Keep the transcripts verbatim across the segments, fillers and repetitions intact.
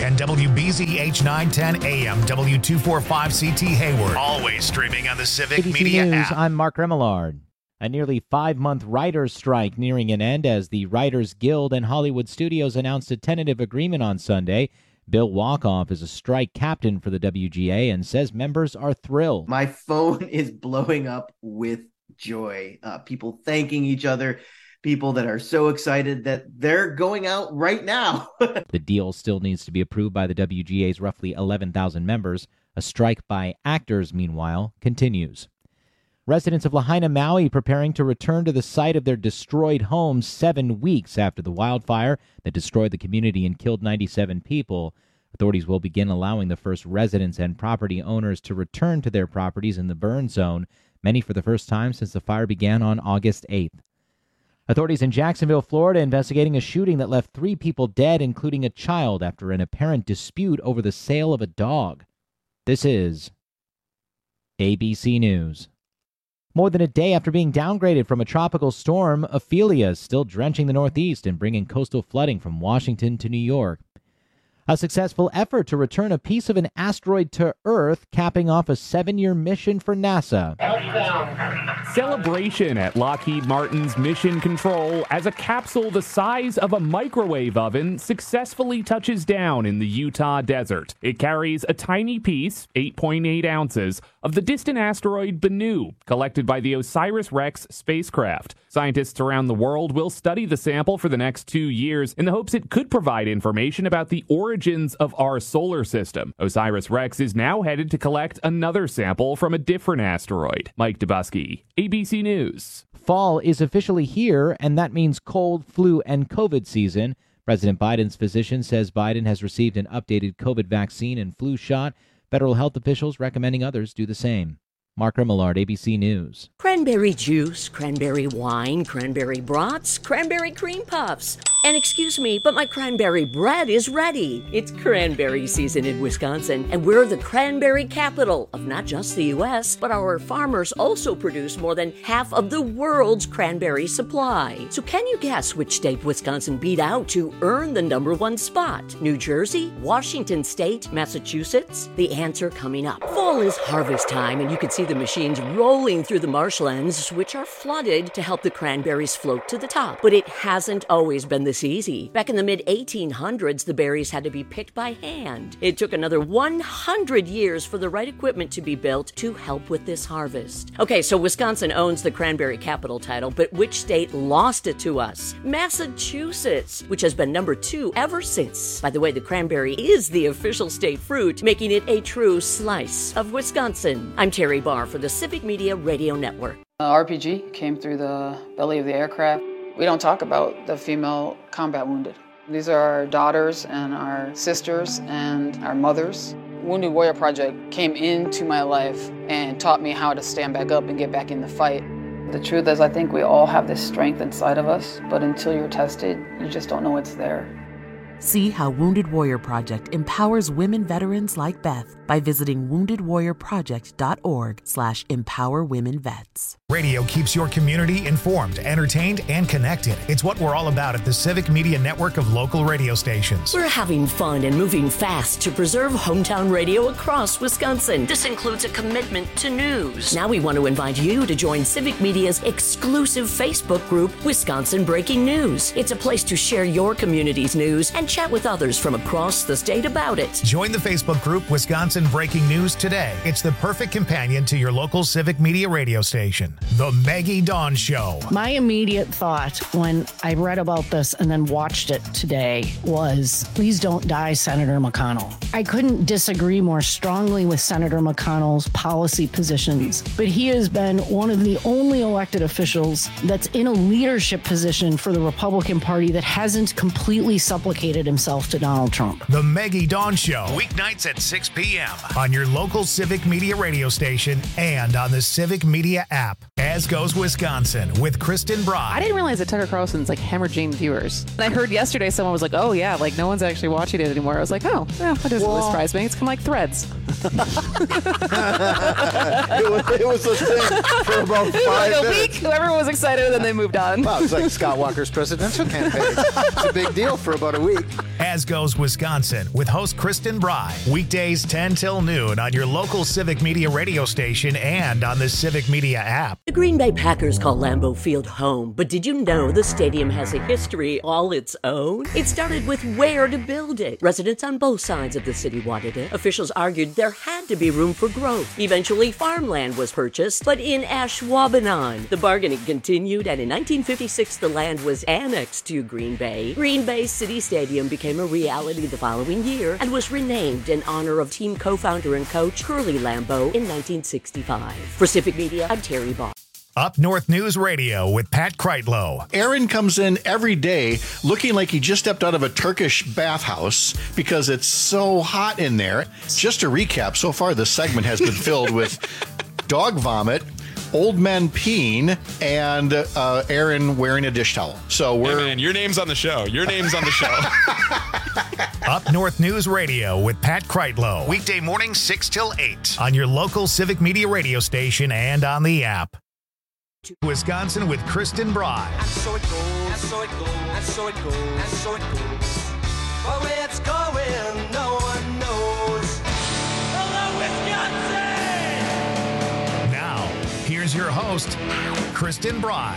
and W B Z H nine ten A M, W two forty-five C T Hayward. Always streaming on the Civic A B C Media News, app. I'm Mark Remillard. A nearly five-month writers' strike nearing an end as the Writers Guild and Hollywood Studios announced a tentative agreement on Sunday. Bill Walkoff is a strike captain for the W G A and says members are thrilled. My phone is blowing up with joy. Uh, people thanking each other, people that are so excited that they're going out right now. The deal still needs to be approved by the W G A's roughly eleven thousand members. A strike by actors, meanwhile, continues. Residents of Lahaina, Maui, preparing to return to the site of their destroyed homes seven weeks after the wildfire that destroyed the community and killed ninety-seven people. Authorities will begin allowing the first residents and property owners to return to their properties in the burn zone, many for the first time since the fire began on August eighth. Authorities in Jacksonville, Florida, investigating a shooting that left three people dead, including a child, after an apparent dispute over the sale of a dog. This is A B C News. More than a day after being downgraded from a tropical storm, Ophelia is still drenching the Northeast and bringing coastal flooding from Washington to New York. A successful effort to return a piece of an asteroid to Earth, capping off a seven-year mission for NASA. Celebration at Lockheed Martin's Mission Control as a capsule the size of a microwave oven successfully touches down in the Utah desert. It carries a tiny piece, eight point eight ounces, of the distant asteroid Bennu, collected by the OSIRIS-REx spacecraft. Scientists around the world will study the sample for the next two years in the hopes it could provide information about the origins of our solar system. OSIRIS-REx is now headed to collect another sample from a different asteroid. Mike Dubusky, A B C News. Fall is officially here, and that means cold, flu, and COVID season. President Biden's physician says Biden has received an updated COVID vaccine and flu shot. Federal health officials recommending others do the same. Mark Remillard, A B C News. Cranberry juice, cranberry wine, cranberry brats, cranberry cream puffs. And excuse me, but my cranberry bread is ready. It's cranberry season in Wisconsin, and we're the cranberry capital of not just the U S, but our farmers also produce more than half of the world's cranberry supply. So can you guess which state Wisconsin beat out to earn the number one spot? New Jersey, Washington State, Massachusetts? The answer coming up. Fall is harvest time, and you can see the machines rolling through the marshlands, which are flooded to help the cranberries float to the top. But it hasn't always been this easy. Back in the mid eighteen hundreds, the berries had to be picked by hand. It took another one hundred years for the right equipment to be built to help with this harvest. Okay, so Wisconsin owns the cranberry capital title, but which state lost it to us? Massachusetts, which has been number two ever since. By the way, the cranberry is the official state fruit, making it a true slice of Wisconsin. I'm Terry Barr for the Civic Media Radio Network. Uh, R P G came through the belly of the aircraft. We don't talk about the female combat wounded. These are our daughters and our sisters and our mothers. Wounded Warrior Project came into my life and taught me how to stand back up and get back in the fight. The truth is, I think we all have this strength inside of us, but until you're tested, you just don't know it's there. See how Wounded Warrior Project empowers women veterans like Beth by visiting wounded warrior project dot org slash empower women vets. Radio keeps your community informed, entertained, and connected. It's what we're all about at the Civic Media Network of local radio stations. We're having fun and moving fast to preserve hometown radio across Wisconsin. This includes a commitment to news. Now we want to invite you to join Civic Media's exclusive Facebook group, Wisconsin Breaking News. It's a place to share your community's news and chat with others from across the state about it. Join the Facebook group Wisconsin Breaking News today. It's the perfect companion to your local Civic Media radio station. The Maggie Dawn Show. My immediate thought when I read about this and then watched it today was, please don't die, Senator McConnell. I couldn't disagree more strongly with Senator McConnell's policy positions, but he has been one of the only elected officials that's in a leadership position for the Republican Party that hasn't completely supplicated himself to Donald Trump. The Maggie Dawn Show, weeknights at six p.m. p.m. on your local Civic Media radio station and on the Civic Media app. As Goes Wisconsin with Kristen Broad. I didn't realize that Tucker Carlson's like hemorrhaging viewers. And I heard yesterday someone was like, oh yeah, like no one's actually watching it anymore. I was like, oh, yeah, that doesn't really surprise me. It's kind of like Threads. it, was, it was a thing for about five like a minutes. week, everyone was excited, and then they moved on. Wow, it's like Scott Walker's presidential campaign. It's a big deal for about a week. As Goes Wisconsin with host Kristen Bry. Weekdays ten till noon on your local Civic Media radio station and on the Civic Media app. The Green Bay Packers call Lambeau Field home, but did you know the stadium has a history all its own? It started with where to build it. Residents on both sides of the city wanted it. Officials argued there had to be room for growth. Eventually, farmland was purchased, but in Ashwaubenon. The bargaining continued, and in nineteen fifty-six, the land was annexed to Green Bay. Green Bay City Stadium became a reality the following year and was renamed in honor of team co-founder and coach Curly Lambeau in nineteen sixty-five. For Civic Media, I'm Terry Ball. Up North News Radio with Pat Kreitlow. Aaron comes in every day looking like he just stepped out of a Turkish bathhouse because it's so hot in there. Just to recap, so far this segment has been filled with dog vomit, old men peeing, and uh, Aaron wearing a dish towel. So we're... Hey man, your name's on the show. Your name's on the show. Up North News Radio with Pat Kreitlow. Weekday mornings six till eight on your local Civic Media radio station and on the app. Wisconsin with Kristen Bry. And so it goes, and so it goes, and so it goes, and so it goes. But where it's going, no one knows. Hello, Wisconsin! Now, here's your host, Kristen Bry.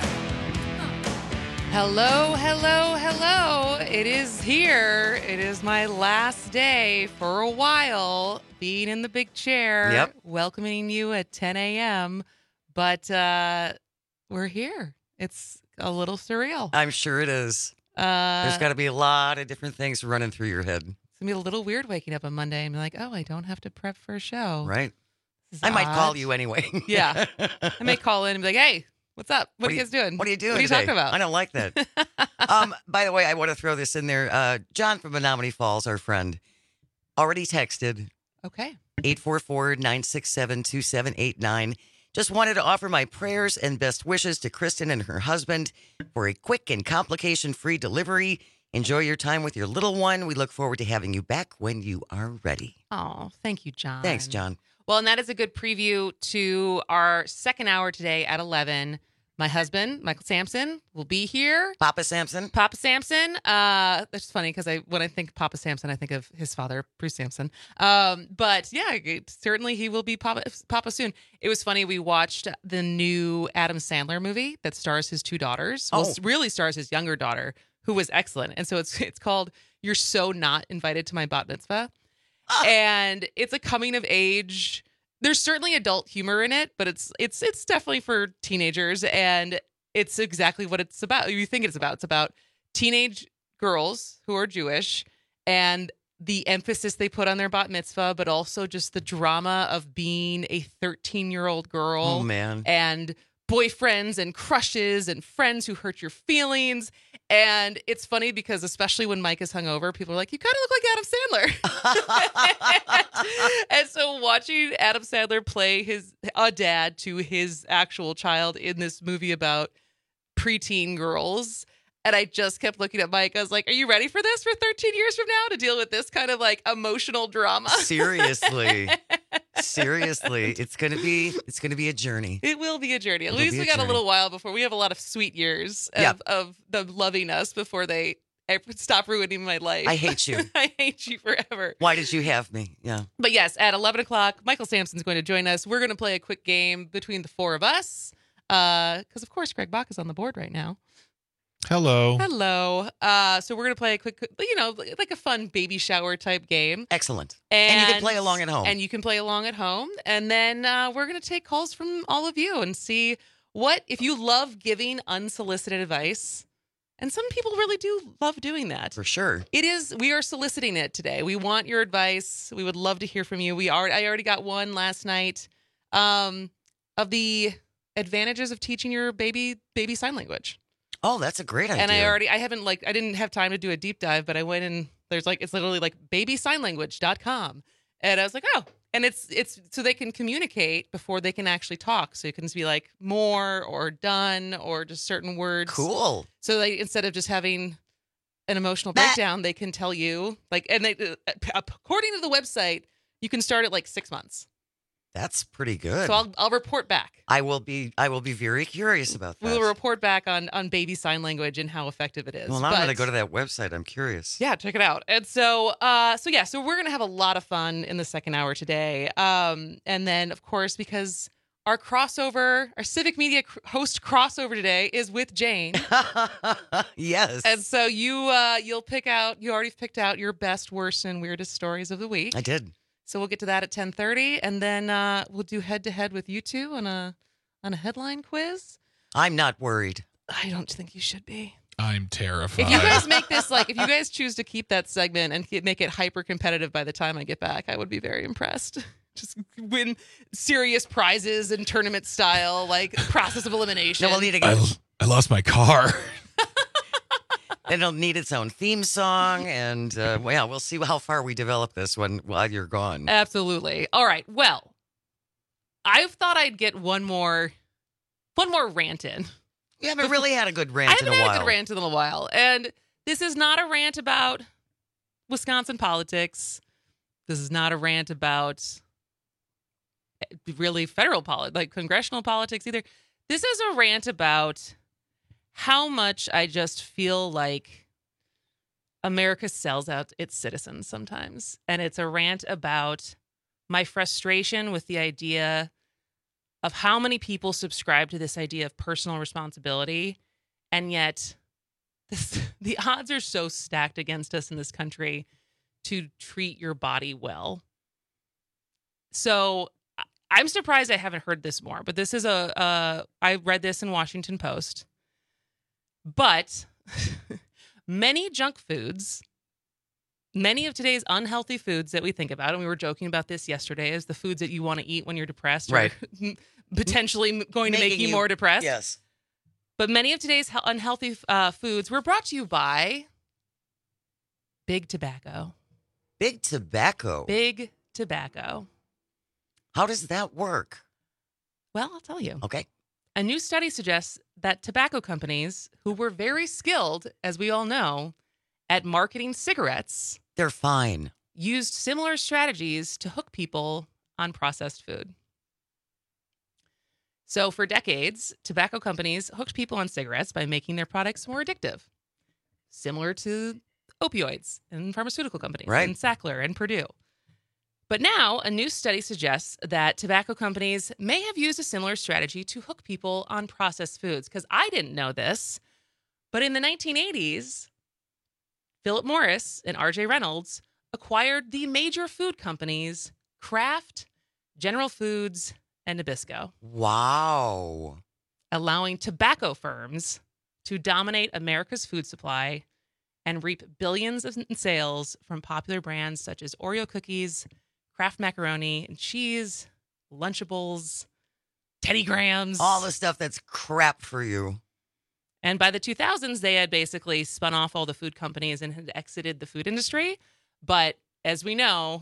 Hello, hello, hello. It is here. It is my last day for a while being in the big chair. Yep. Welcoming you at ten a.m. But uh, we're here. It's a little surreal. I'm sure it is. Uh, There's got to be a lot of different things running through your head. It's going to be a little weird waking up on Monday and be like, oh, I don't have to prep for a show. Right. This is I might odd. call you anyway. Yeah. I may call in and be like, hey, what's up? What, What are you guys doing? What are you doing What are you today? talking about? I don't like that. um, by the way, I want to throw this in there. Uh, John from Menominee Falls, our friend, already texted. Okay. eight four four, nine six seven, two seven eight nine. Just wanted to offer my prayers and best wishes to Kristen and her husband for a quick and complication-free delivery. Enjoy your time with your little one. We look forward to having you back when you are ready. Oh, thank you, John. Thanks, John. Well, and that is a good preview to our second hour today at eleven. My husband, Michael Sampson, will be here. Papa Sampson. Papa Sampson. Uh, that's funny because I when I think Papa Sampson, I think of his father, Bruce Sampson. Um, but yeah, it, certainly he will be Papa, Papa soon. It was funny. We watched the new Adam Sandler movie that stars his two daughters. Well, Oh. it really stars his younger daughter, who was excellent. And so it's it's called You're So Not Invited to My Bat Mitzvah. And it's a coming of age. There's certainly adult humor in it, but it's it's it's definitely for teenagers, and it's exactly what it's about. You think it's about. It's about teenage girls who are Jewish and the emphasis they put on their bat mitzvah, but also just the drama of being a thirteen-year-old girl. Oh, man. And boyfriends and crushes and friends who hurt your feelings. And it's funny because especially when Mike is hungover, people are like, you kind of look like Adam Sandler. And so watching Adam Sandler play his a dad to his actual child in this movie about preteen girls. And I just kept looking at Mike. I was like, are you ready for this for thirteen years from now to deal with this kind of like emotional drama? Seriously. Seriously. It's gonna be it's gonna be a journey. It will be a journey. At It'll least be we a got journey. a little while before we have a lot of sweet years of, Yeah. of them loving us before they stop ruining my life. I hate you. I hate you forever. Why did you have me? Yeah. But yes, at eleven o'clock, Michael Sampson's going to join us. We're going to play a quick game between the four of us. Because, of course, Greg Bach is on the board right now. Hello. Hello. Uh, so we're going to play a quick, you know, like a fun baby shower type game. Excellent. And, And you can play along at home. And you can play along at home. And then uh, we're going to take calls from all of you and see what, if you love giving unsolicited advice, and some people really do love doing that. For sure. It is, we are soliciting it today. We want your advice. We would love to hear from you. We are, I already got one last night um, of the advantages of teaching your baby baby sign language. Oh, that's a great idea. And I already, I haven't like, I didn't have time to do a deep dive, but I went and there's like, it's literally like baby sign language dot com. And I was like, oh, And it's it's so they can communicate before they can actually talk. So you can just be like more or done or just certain words. Cool. So they instead of just having an emotional breakdown, they can tell you like, and they according to the website, you can start at like six months. That's pretty good. So I'll I'll report back. I will be I will be very curious about that. We will report back on on baby sign language and how effective it is. Well, now but, I'm going to go to that website. I'm curious. Yeah, check it out. And so, uh, so yeah, so we're going to have a lot of fun in the second hour today. Um, and then, of course, because our crossover, our civic media cr- host crossover today is with Jane. Yes. And so you uh, you'll pick out. You already picked out your best, worst, and weirdest stories of the week. I did. So we'll get to that at ten thirty, and then uh, we'll do head to head with you two on a on a headline quiz. I'm not worried. I don't think you should be. I'm terrified. If you guys make this like, if you guys choose to keep that segment and keep, make it hyper competitive by the time I get back, I would be very impressed. Just win serious prizes and tournament style, like process of elimination. No, we'll need to I, get. I lost my car. And it'll need its own theme song, and uh, well, yeah, we'll see how far we develop this when while you're gone. Absolutely. All right. Well, I thought I'd get one more, one more rant in. You haven't really had a good rant I in haven't a had while. a good rant in a while, and this is not a rant about Wisconsin politics. This is not a rant about really federal politics, like congressional politics either. This is a rant about how much I just feel like America sells out its citizens sometimes. And it's a rant about my frustration with the idea of how many people subscribe to this idea of personal responsibility. And yet this, the odds are so stacked against us in this country to treat your body well. So I'm surprised I haven't heard this more, but this is a, uh, I read this in Washington Post. But many junk foods, many of today's unhealthy foods that we think about, and we were joking about this yesterday, is the foods that you want to eat when you're depressed, right? Or potentially going to Making make you, you more depressed. Yes. But many of today's he- unhealthy uh, foods were brought to you by Big Tobacco. Big Tobacco. Big Tobacco. How does that work? Well, I'll tell you. Okay. A new study suggests that tobacco companies, who were very skilled, as we all know, at marketing cigarettes, they're fine, used similar strategies to hook people on processed food. So for decades, tobacco companies hooked people on cigarettes by making their products more addictive, similar to opioids and pharmaceutical companies, right? And Sackler and Purdue. But now, a new study suggests that tobacco companies may have used a similar strategy to hook people on processed foods. Because I didn't know this, but in the nineteen eighties, Philip Morris and R J Reynolds acquired the major food companies Kraft, General Foods, and Nabisco. Wow. Allowing tobacco firms to dominate America's food supply and reap billions of in sales from popular brands such as Oreo cookies, Kraft macaroni and cheese, Lunchables, Teddy Grahams. All the stuff that's crap for you. And by the two thousands, they had basically spun off all the food companies and had exited the food industry. But as we know,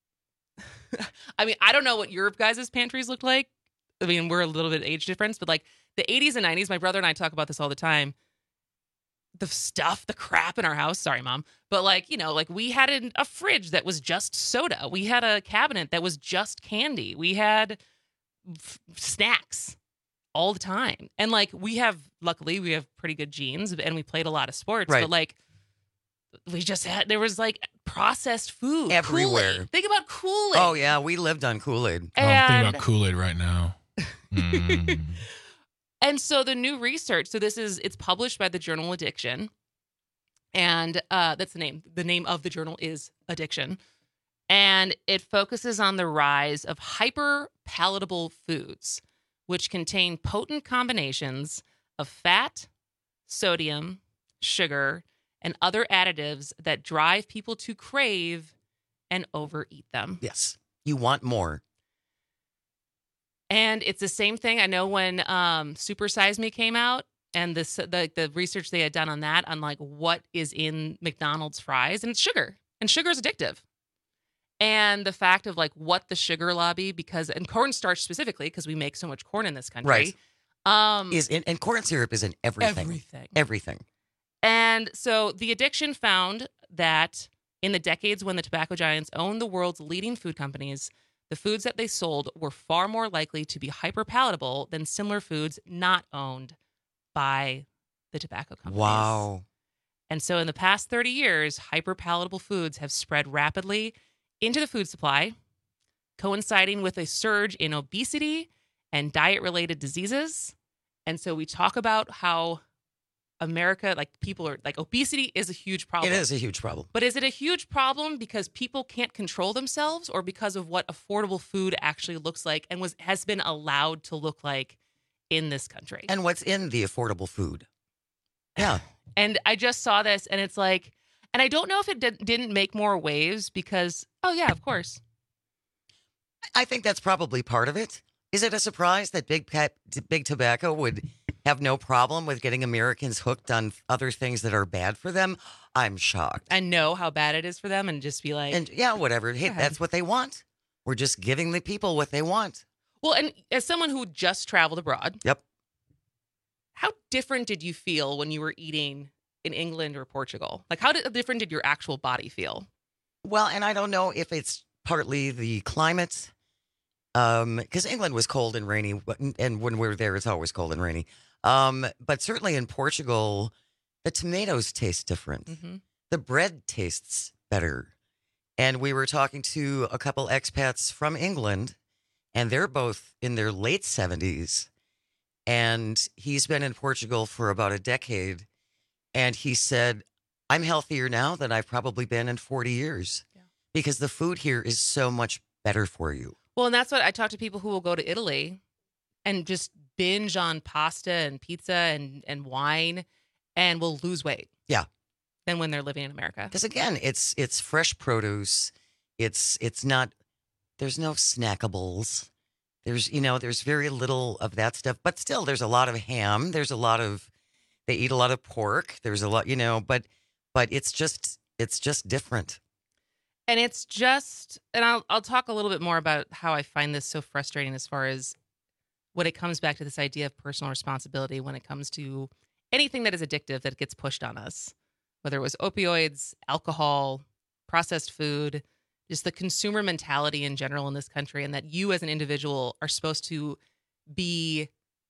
I mean, I don't know what your guys' pantries looked like. I mean, we're a little bit age difference, but like the eighties and nineties, my brother and I talk about this all the time. The stuff, the crap in our house. Sorry, Mom. But like, you know, like we had an, a fridge that was just soda. We had a cabinet that was just candy. We had f- snacks all the time. And like we have, luckily, we have pretty good genes and we played a lot of sports. Right. But like, we just had, there was like processed food. Everywhere. Kool-Aid. Think about Kool-Aid. Oh, yeah. We lived on Kool-Aid. Oh, I'm thinking about Kool-Aid right now. Mm. And so the new research, so this is, it's published by the journal Addiction. And uh, that's the name. The name of the journal is Addiction. And it focuses on the rise of hyper-palatable foods, which contain potent combinations of fat, sodium, sugar, and other additives that drive people to crave and overeat them. Yes. You want more. And it's the same thing. I know when um, Super Size Me came out and this, the the research they had done on that, on like what is in McDonald's fries, and it's sugar. And sugar is addictive. And the fact of like what the sugar lobby, because and cornstarch specifically, because we make so much corn in this country, Right. Um, Is in, and corn syrup is in everything. Everything. Everything. And so the Addiction found that in the decades when the tobacco giants owned the world's leading food companies, the foods that they sold were far more likely to be hyper-palatable than similar foods not owned by the tobacco companies. Wow. And so in the past thirty years, hyper-palatable foods have spread rapidly into the food supply, coinciding with a surge in obesity and diet-related diseases. And so we talk about how America, like people are, like obesity is a huge problem. It is a huge problem. But is it a huge problem because people can't control themselves or because of what affordable food actually looks like and was has been allowed to look like in this country? And what's in the affordable food? Yeah. And I just saw this and it's like, and I don't know if it did, didn't make more waves because, oh yeah, of course. I think that's probably part of it. Is it a surprise that big Pep- big tobacco would have no problem with getting Americans hooked on other things that are bad for them? I'm shocked. And know how bad it is for them and just be like, And yeah, whatever. Hey, that's what they want. We're just giving the people what they want. well, and as someone who just traveled abroad, Yep. how different did you feel when you were eating in England or Portugal? Like, how did, different did your actual body feel? Well, and I don't know if it's partly the climate, um, because England was cold and rainy, but- and when we're there, it's always cold and rainy. Um, but certainly in Portugal, the tomatoes taste different. Mm-hmm. The bread tastes better. And we were talking to a couple expats from England, and they're both in their late seventies. And he's been in Portugal for about a decade. And he said, I'm healthier now than I've probably been in forty years because the food here is so much better for you. Well, and that's what I talk to people who will go to Italy and just binge on pasta and pizza and, and wine and will lose weight Yeah. than when they're living in America. Because again, it's it's fresh produce. It's it's not, there's no snackables. There's, you know, there's very little of that stuff. But still, there's a lot of ham. There's a lot of, they eat a lot of pork. There's a lot, you know, but but it's just, it's just different. And it's just, and I'll I'll talk a little bit more about how I find this so frustrating as far as when it comes back to this idea of personal responsibility when it comes to anything that is addictive that gets pushed on us, whether it was opioids, alcohol, processed food, just the consumer mentality in general in this country, and that you as an individual are supposed to be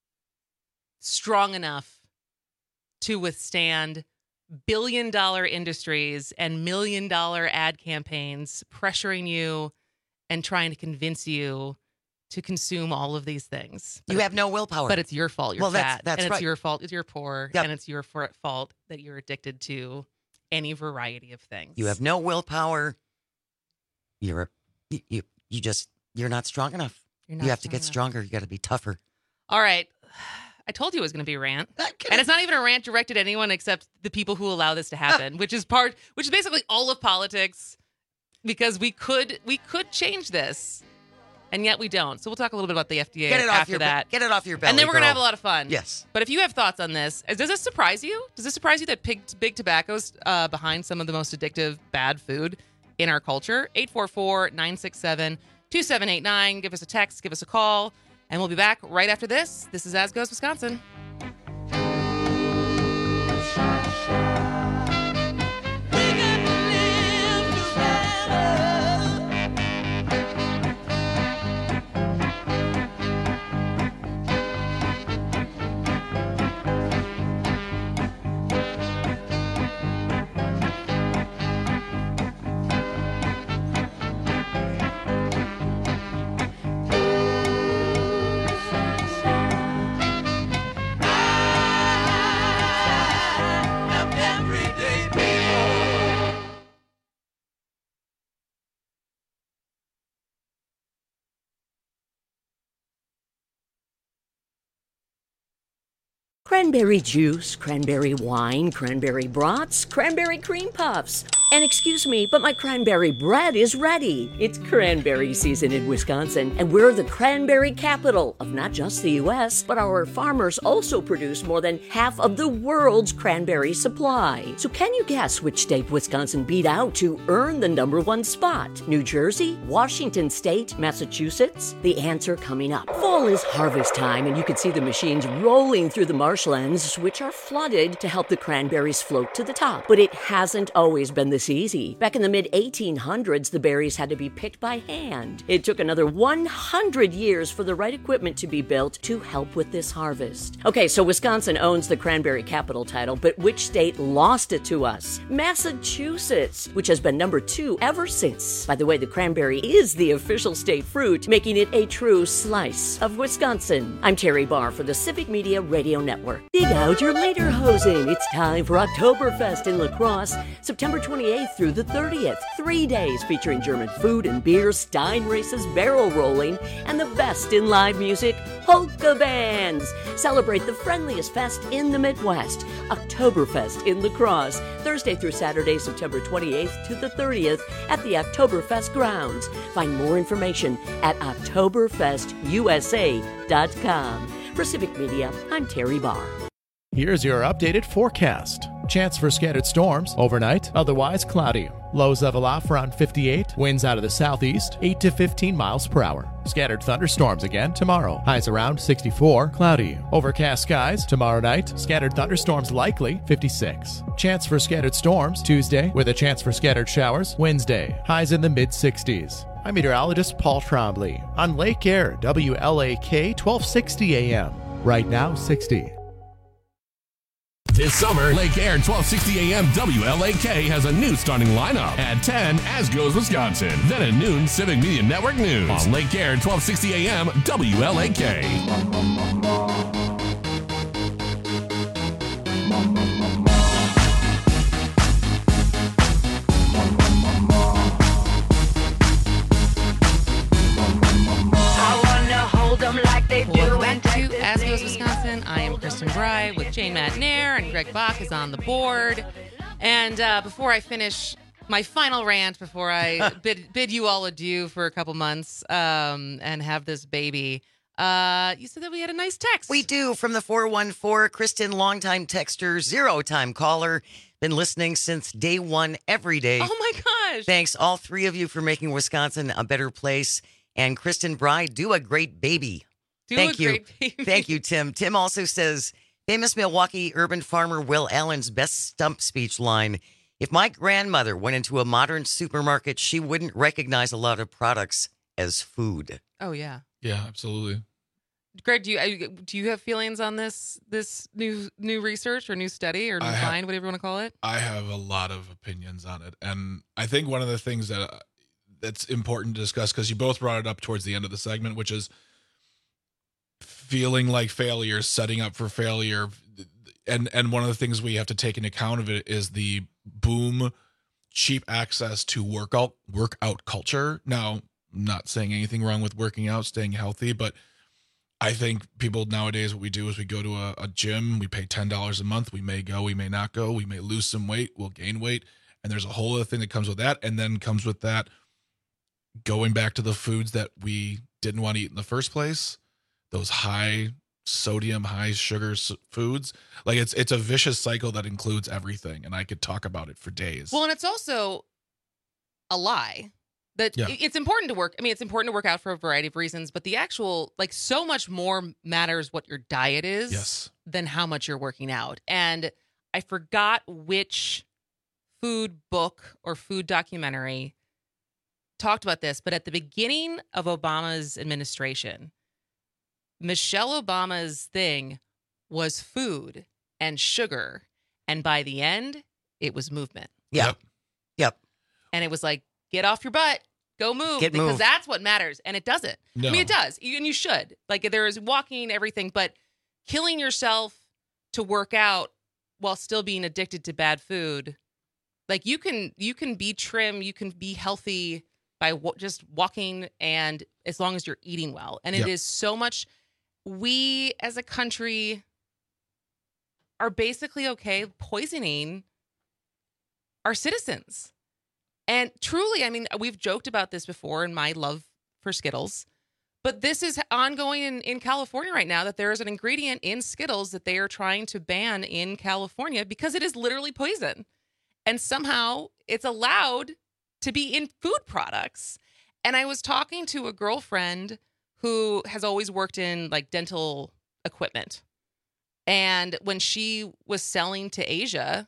strong enough to withstand billion dollar industries and million dollar ad campaigns pressuring you and trying to convince you to consume all of these things. You have no willpower. But it's your fault. You're Well, that's- fat. that's and it's right. your fault. You're poor. Yep. And it's your for- fault that you're addicted to any variety of things. You have no willpower. You're, you, you, you just, you're not strong enough. You're You not have to strong get enough. stronger. You got to be tougher. All right. I told you it was going to be a rant. And it's not even a rant directed at anyone except the people who allow this to happen, which is part, which is basically all of politics, because we could, we could change this, and yet we don't. So we'll talk a little bit about the F D A Get it off after your that. Get it off your belly, and then we're going to girl. have a lot of fun. Yes. But if you have thoughts on this, does this surprise you? Does this surprise you that big, big tobacco's uh, behind some of the most addictive bad food in our culture? eight four four, nine six seven, two seven eight nine. Give us a text, give us a call, and we'll be back right after this. This is As Goes Wisconsin. Cranberry juice, cranberry wine, cranberry brats, cranberry cream puffs. And excuse me, but my cranberry bread is ready. It's cranberry season in Wisconsin, and we're the cranberry capital of not just the U S, but our farmers also produce more than half of the world's cranberry supply. So can you guess which state Wisconsin beat out to earn the number one spot? New Jersey, Washington State, Massachusetts? The answer coming up. Fall is harvest time, and you can see the machines rolling through the marshlands, which are flooded to help the cranberries float to the top. But it hasn't always been this easy. Back in the mid eighteen hundreds, the berries had to be picked by hand. It took another one hundred years for the right equipment to be built to help with this harvest. Okay, so Wisconsin owns the cranberry capital title, but which state lost it to us? Massachusetts, which has been number two ever since. By the way, the cranberry is the official state fruit, making it a true slice of Wisconsin. I'm Terry Barr for the Civic Media Radio Network. Dig out your lederhosen. It's time for Oktoberfest in La Crosse, September twenty-eighth through the thirtieth. Three days featuring German food and beer, Stein races, barrel rolling, and the best in live music, polka bands. Celebrate the friendliest fest in the Midwest, Oktoberfest in La Crosse, Thursday through Saturday, September twenty-eighth to the thirtieth at the Oktoberfest grounds. Find more information at oktoberfest u s a dot com. For Civic Media, I'm Terry Barr. Here's your updated forecast. Chance for scattered storms overnight, otherwise cloudy. Lows level off around fifty-eight. Winds out of the southeast, eight to fifteen miles per hour. Scattered thunderstorms again tomorrow. Highs around sixty-four, cloudy. Overcast skies tomorrow night. Scattered thunderstorms likely, fifty-six. Chance for scattered storms Tuesday with a chance for scattered showers Wednesday. Highs in the mid sixties. I'm meteorologist Paul Trombley on Lake Air, W L A K twelve sixty A M. Right now, sixty. This summer, Lake Air twelve sixty A M W L A K has a new starting lineup. At ten, As Goes Wisconsin. Then at noon, Civic Media Network News. On Lake Air twelve sixty A M W L A K. Welcome to As Goes Wisconsin. I am Kristen Bry with Jane Madnair, and Greg Bach is on the board. And uh, before I finish my final rant, before I bid, bid you all adieu for a couple months um, and have this baby, uh, you said that we had a nice text. We do, from the four one four. Kristen, longtime texter, zero-time caller. Been listening since day one every day. Oh, my gosh. Thanks, all three of you, for making Wisconsin a better place. And Kristen Bry, do a great baby. Do Thank a you. great baby. Thank you, Tim. Tim also says, famous Milwaukee urban farmer Will Allen's best stump speech line: if my grandmother went into a modern supermarket, she wouldn't recognize a lot of products as food. Oh, yeah. Yeah, absolutely. Greg, do you do you have feelings on this this new new research or new study or new I have- find, whatever you want to call it? I have a lot of opinions on it, and I think one of the things that that's important to discuss, because you both brought it up towards the end of the segment, which is feeling like failure, setting up for failure, and and one of the things we have to take into account of it is the boom, cheap access to workout workout culture. Now, I'm not saying anything wrong with working out, staying healthy, but I think people nowadays, what we do is we go to a, a gym, we pay ten dollars a month, we may go, we may not go, we may lose some weight, we'll gain weight, and there's a whole other thing that comes with that, and then comes with that going back to the foods that we didn't want to eat in the first place, those high sodium, high sugar s- foods. Like it's it's a vicious cycle that includes everything, and I could talk about it for days. Well, and it's also a lie that Yeah. it's important to work. I mean, it's important to work out for a variety of reasons, but the actual, like, so much more matters what your diet is Yes. than how much you're working out. And I forgot which food book or food documentary talked about this, but at the beginning of Obama's administration, Michelle Obama's thing was food and sugar. And by the end, it was movement. Yeah. Yep. Yep. And it was like, get off your butt, go move, Get because moved. that's what matters. And it doesn't. No. I mean, it does. You- And you should. Like, there is walking, everything, but killing yourself to work out while still being addicted to bad food. Like, you can, you can be trim, you can be healthy by w- just walking, and as long as you're eating well. And it Yep. is so much, we as a country are basically okay poisoning our citizens. And truly, I mean, we've joked about this before in my love for Skittles, but this is ongoing in, in California right now, that there is an ingredient in Skittles that they are trying to ban in California because it is literally poison. And somehow it's allowed to be in food products. And I was talking to a girlfriend who has always worked in like dental equipment. And when she was selling to Asia,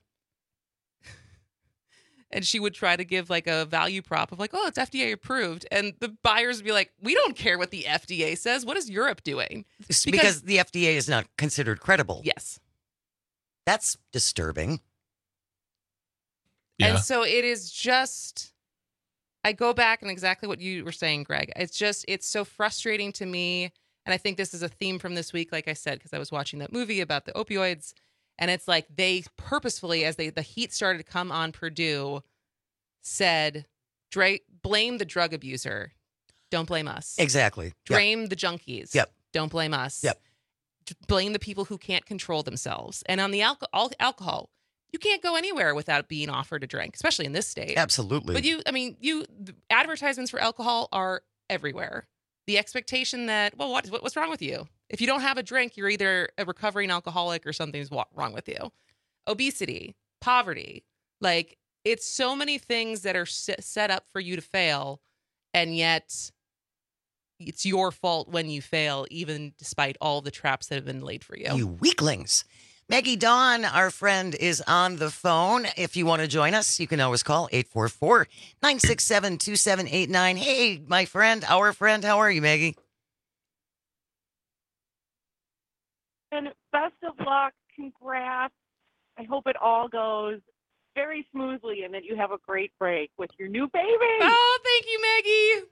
and she would try to give like a value prop of like, oh, it's F D A approved. And the buyers would be like, we don't care what the F D A says. What is Europe doing? Because, because the F D A is not considered credible. Yes. That's disturbing. Yeah. And so it is just, I go back and exactly what you were saying, Greg. It's just, it's so frustrating to me. And I think this is a theme from this week, like I said, because I was watching that movie about the opioids. And it's like they purposefully, as they the heat started to come on Purdue, said, Dra- blame the drug abuser. Don't blame us. Exactly. Blame yep. the junkies. Yep. Don't blame us. Yep. Blame the people who can't control themselves. And on the alcohol, alcohol, you can't go anywhere without being offered a drink, especially in this state. Absolutely. But you, I mean, you the advertisements for alcohol are everywhere. The expectation that, well, what, what's wrong with you? If you don't have a drink, you're either a recovering alcoholic or something's wrong with you. Obesity, poverty, like it's so many things that are set up for you to fail, and yet it's your fault when you fail, even despite all the traps that have been laid for you. You weaklings. Maggie Dawn, our friend, is on the phone. If you want to join us, you can always call eight four four, nine six seven, two seven eight nine. Hey, my friend, our friend, how are you, Maggie? And best of luck. Congrats. I hope it all goes very smoothly and that you have a great break with your new baby. Oh, thank you, Maggie.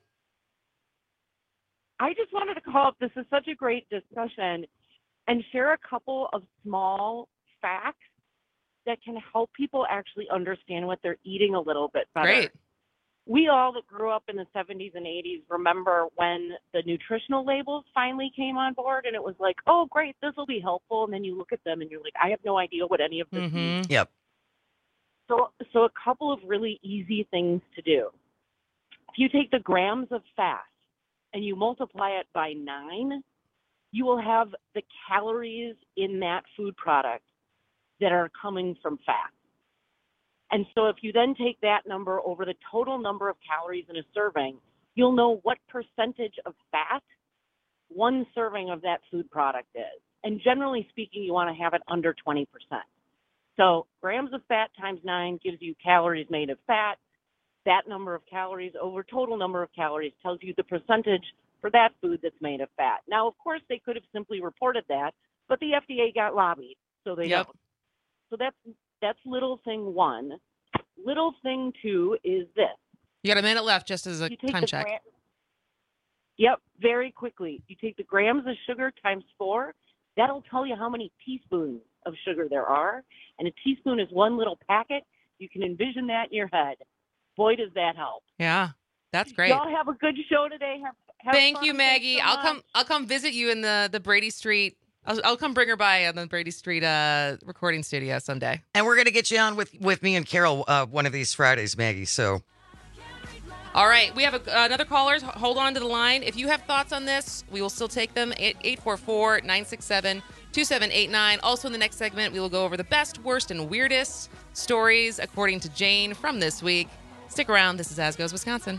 I just wanted to call up. This is such a great discussion and share a couple of small facts that can help people actually understand what they're eating a little bit better. Great. We all that grew up in the seventies and eighties remember when the nutritional labels finally came on board, and it was like, oh, great, this will be helpful. And then you look at them and you're like, I have no idea what any of this mm-hmm. means. Yep. So, so a couple of really easy things to do. If you take the grams of fat and you multiply it by nine, you will have the calories in that food product that are coming from fat. And so if you then take that number over the total number of calories in a serving, you'll know what percentage of fat one serving of that food product is. And generally speaking, you want to have it under twenty percent. So grams of fat times nine gives you calories made of fat. That number of calories over total number of calories tells you the percentage for that food that's made of fat. Now, of course, they could have simply reported that, but the F D A got lobbied, so they yep. don't. So that's That's little thing one. Little thing two is this. You got a minute left just as a time check. Gram- yep, very quickly. You take the grams of sugar times four. That'll tell you how many teaspoons of sugar there are. And a teaspoon is one little packet. You can envision that in your head. Boy, does that help. Yeah, that's great. Y'all have a good show today. Have, have Thank fun. you, Maggie. So I'll much. come. I'll come visit you in the the Brady Street. I'll, I'll come bring her by on the Brady Street uh, recording studio someday. And we're going to get you on with, with me and Carol uh, one of these Fridays, Maggie. So, all right. We have a, another caller. Hold on to the line. If you have thoughts on this, we will still take them. eight four four, nine six seven, two seven eight nine. Also in the next segment, we will go over the best, worst, and weirdest stories according to Jane from this week. Stick around. This is As Goes Wisconsin.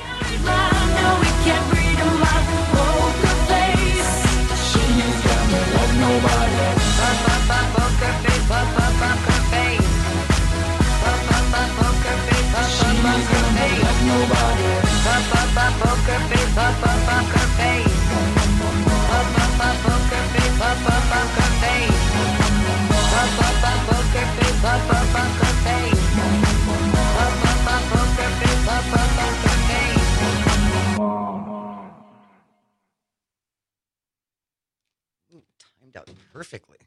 timed out perfectly.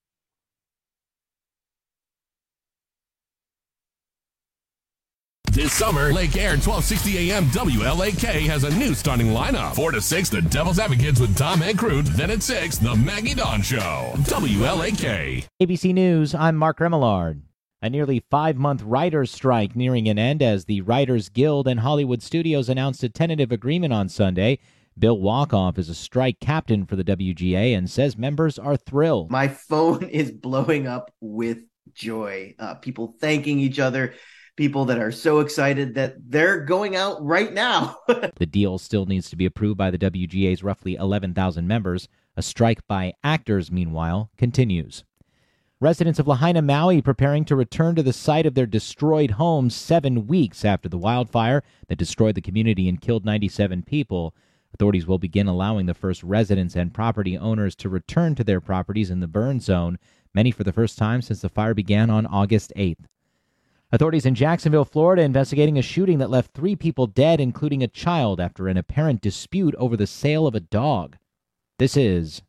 This summer, Lake Air twelve sixty A M W L A K has a new starting lineup. four to six, The Devil's Advocates with Tom Hankrut. Then at six, The Maggie Dawn Show. W L A K. A B C News, I'm Mark Remillard. A nearly five-month writers' strike nearing an end as the Writers Guild and Hollywood Studios announced a tentative agreement on Sunday. Bill Walkoff is a strike captain for the W G A and says members are thrilled. My phone is blowing up with joy. Uh, people thanking each other, people that are so excited that they're going out right now. The deal still needs to be approved by the W G A's roughly eleven thousand members. A strike by actors, meanwhile, continues. Residents of Lahaina, Maui, preparing to return to the site of their destroyed homes seven weeks after the wildfire that destroyed the community and killed ninety-seven people. Authorities will begin allowing the first residents and property owners to return to their properties in the burn zone, many for the first time since the fire began on August eighth. Authorities in Jacksonville, Florida, investigating a shooting that left three people dead, including a child, after an apparent dispute over the sale of a dog. This is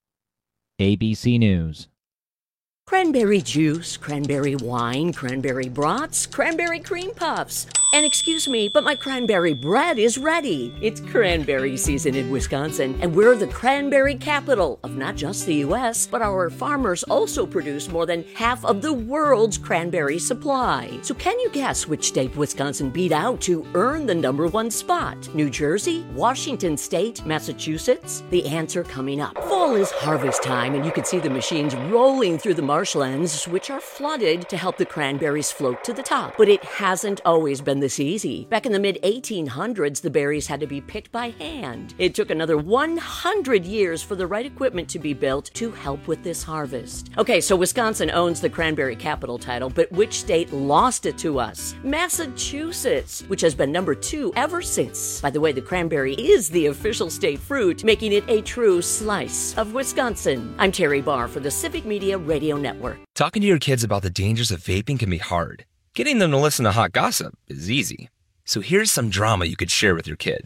A B C News. Cranberry juice, cranberry wine, cranberry brats, cranberry cream puffs. And excuse me, but my cranberry bread is ready. It's cranberry season in Wisconsin, and we're the cranberry capital of not just the U S, but our farmers also produce more than half of the world's cranberry supply. So can you guess which state Wisconsin beat out to earn the number one spot? New Jersey, Washington State, Massachusetts? The answer coming up. Fall is harvest time, and you can see the machines rolling through the marshlands, which are flooded to help the cranberries float to the top. But it hasn't always been this easy. Back in the mid eighteen hundreds, the berries had to be picked by hand. It took another one hundred years for the right equipment to be built to help with this harvest. Okay, so Wisconsin owns the cranberry capital title, but which state lost it to us? Massachusetts, which has been number two ever since. By the way, the cranberry is the official state fruit, making it a true slice of Wisconsin. I'm Terry Barr for the Civic Media Radio Network. Talking to your kids about the dangers of vaping can be hard. Getting them to listen to hot gossip is easy. So here's some drama you could share with your kid.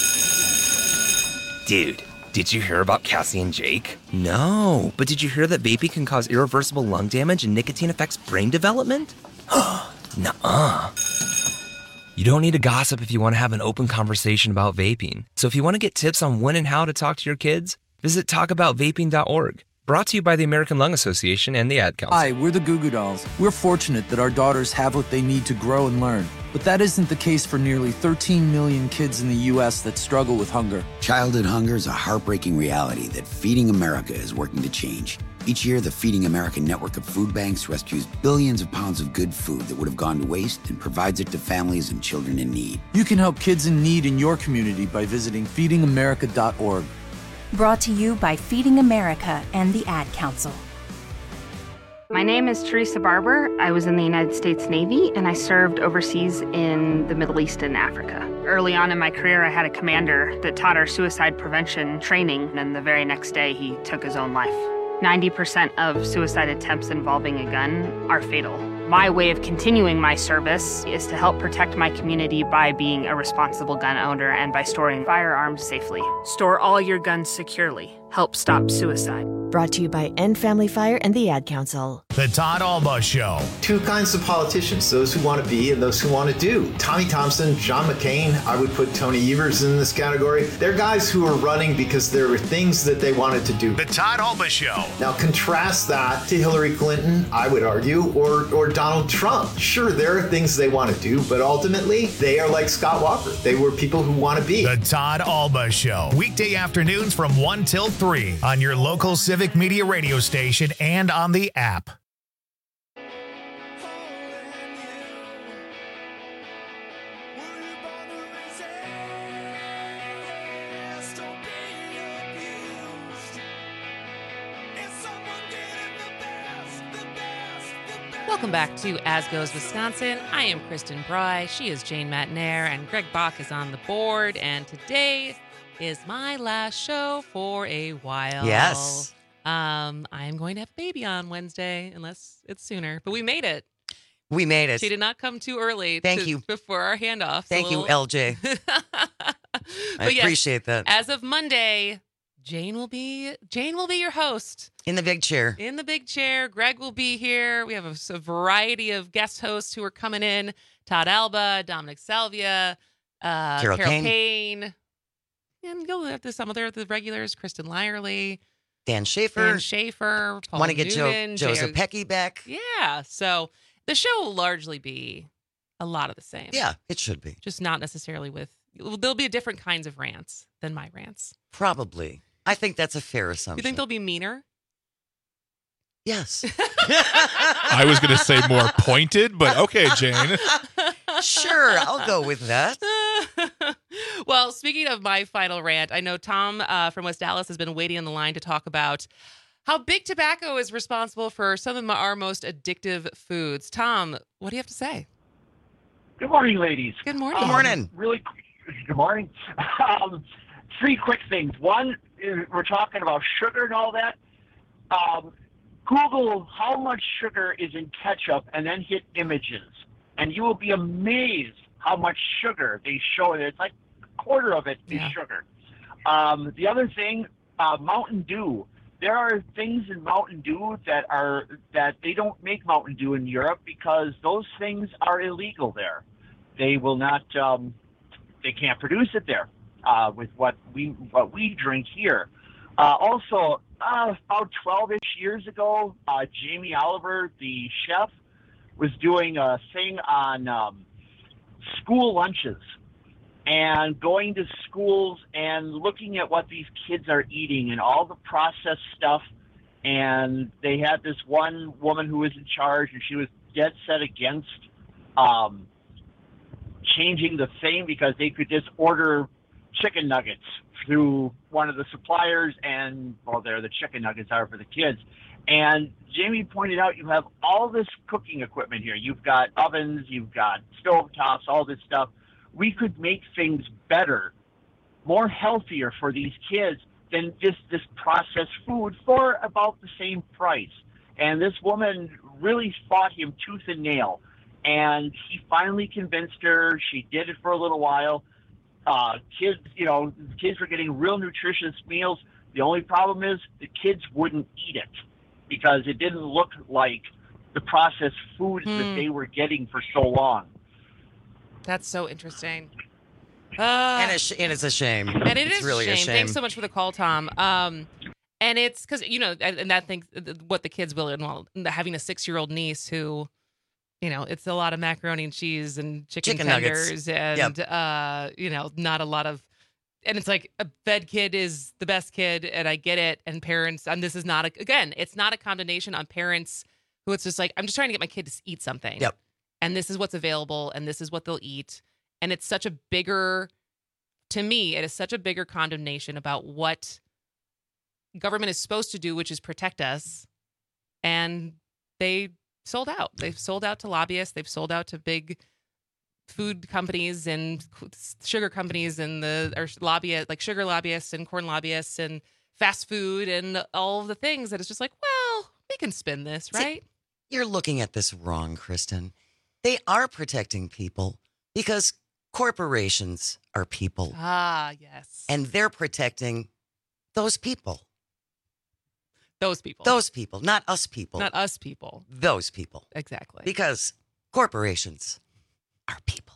Dude, did you hear about Cassie and Jake? No, but did you hear that vaping can cause irreversible lung damage and nicotine affects brain development? Nuh-uh. You don't need to gossip if you want to have an open conversation about vaping. So if you want to get tips on when and how to talk to your kids, visit talk about vaping dot org. Brought to you by the American Lung Association and the Ad Council. Hi, we're the Goo Goo Dolls. We're fortunate that our daughters have what they need to grow and learn. But that isn't the case for nearly thirteen million kids in the U S that struggle with hunger. Childhood hunger is a heartbreaking reality that Feeding America is working to change. Each year, the Feeding America network of food banks rescues billions of pounds of good food that would have gone to waste and provides it to families and children in need. You can help kids in need in your community by visiting feeding america dot org. Brought to you by Feeding America and the Ad Council. My name is Teresa Barber. I was in the United States Navy, and I served overseas in the Middle East and Africa. Early on in my career, I had a commander that taught our suicide prevention training, and the very next day, he took his own life. ninety percent of suicide attempts involving a gun are fatal. My way of continuing my service is to help protect my community by being a responsible gun owner and by storing firearms safely. Store all your guns securely. Help stop suicide. Brought to you by End Family Fire and the Ad Council. The Todd Alba Show. Two kinds of politicians, those who want to be and those who want to do. Tommy Thompson, John McCain, I would put Tony Evers in this category. They're guys who are running because there were things that they wanted to do. The Todd Alba Show. Now contrast that to Hillary Clinton, I would argue, or, or Donald Trump. Sure, there are things they want to do, but ultimately, they are like Scott Walker. They were people who want to be. The Todd Alba Show. Weekday afternoons from one till three on your local Civic Media radio station and on the app. Welcome back to As Goes Wisconsin. I am Kristen Bry. She is Jane Matnair, and Greg Bach is on the board. And today is my last show for a while. Yes. Um, I am going to have a baby on Wednesday, unless it's sooner. But we made it. We made it. She did not come too early. Thank to, you. Before our handoff. Thank little... you, L J. I yes, appreciate that. As of Monday, Jane will be Jane will be your host. In the big chair. In the big chair. Greg will be here. We have a, a variety of guest hosts who are coming in. Todd Alba, Dominic Salvia, uh, Carol, Carol Kane. Kane. And you'll have to some other the regulars, Kristen Lyerly, Dan Schaefer. Dan Schaefer, Paul Want to get Noonan, Joe, Joe J R Zepecki back. Yeah. So The show will largely be a lot of the same. Yeah, it should be. Just not necessarily with, there'll be different kinds of rants than my rants. Probably. I think that's a fair assumption. You think they'll be meaner? Yes. I was going to say more pointed, but okay, Jane. Sure, I'll go with that. Well, speaking of my final rant, I know Tom uh, from West Dallas has been waiting on the line to talk about how big tobacco is responsible for some of our most addictive foods. Tom, what do you have to say? Good morning, ladies. Good morning. Good morning. Um, really, good morning. Um, three quick things. One, we're talking about sugar and all that. Um, Google how much sugar is in ketchup and then hit images, and you will be amazed how much sugar they show. It's like a quarter of it is Yeah. sugar. Um, the other thing, uh, Mountain Dew. There are things in Mountain Dew that are that they don't make Mountain Dew in Europe because those things are illegal there. They will not. Um, they can't produce it there uh, with what we what we drink here. Uh, also, uh, about twelve-ish years ago, uh, Jamie Oliver, the chef, was doing a thing on um, school lunches and going to schools and looking at what these kids are eating and all the processed stuff. And they had this one woman who was in charge, and she was dead set against um, changing the thing because they could just order chicken nuggets through one of the suppliers, and well, there the chicken nuggets are for the kids. And Jamie pointed out you have all this cooking equipment here. You've got ovens, you've got stovetops, all this stuff. We could make things better, more healthier for these kids than just this processed food for about the same price. And this woman really fought him tooth and nail. And he finally convinced her. She did it for a little while. Uh, kids, you know, kids were getting real nutritious meals. The only problem is the kids wouldn't eat it because it didn't look like the processed foods Hmm. that they were getting for so long. That's so interesting. Uh, and, it's, and it's a shame. And it it's is really a shame. a shame. Thanks so much for the call, Tom. Um, and it's because, you know, and, and that thing, what the kids will, and well, having a six-year-old niece who, you know, it's a lot of macaroni and cheese and chicken, Chicken tenders nuggets. and, Yep. uh, you know, not a lot of, and it's like a fed kid is the best kid, and I get it. And parents, and this is not, a, again, it's not a condemnation on parents who it's just like, I'm just trying to get my kid to eat something. Yep. And this is what's available, and this is what they'll eat. And it's such a bigger, to me, it is such a bigger condemnation about what government is supposed to do, which is protect us. And they sold out. They've sold out to lobbyists. They've sold out to big food companies and sugar companies and the or lobbyists, like sugar lobbyists and corn lobbyists and fast food and all of the things that it's just like, well, we can spin this, right? See, you're looking at this wrong, Kristen. They are protecting people because corporations are people. Ah, yes. And they're protecting those people. Those people. Those people, not us people. Not us people. Those people. Exactly. Because corporations are people.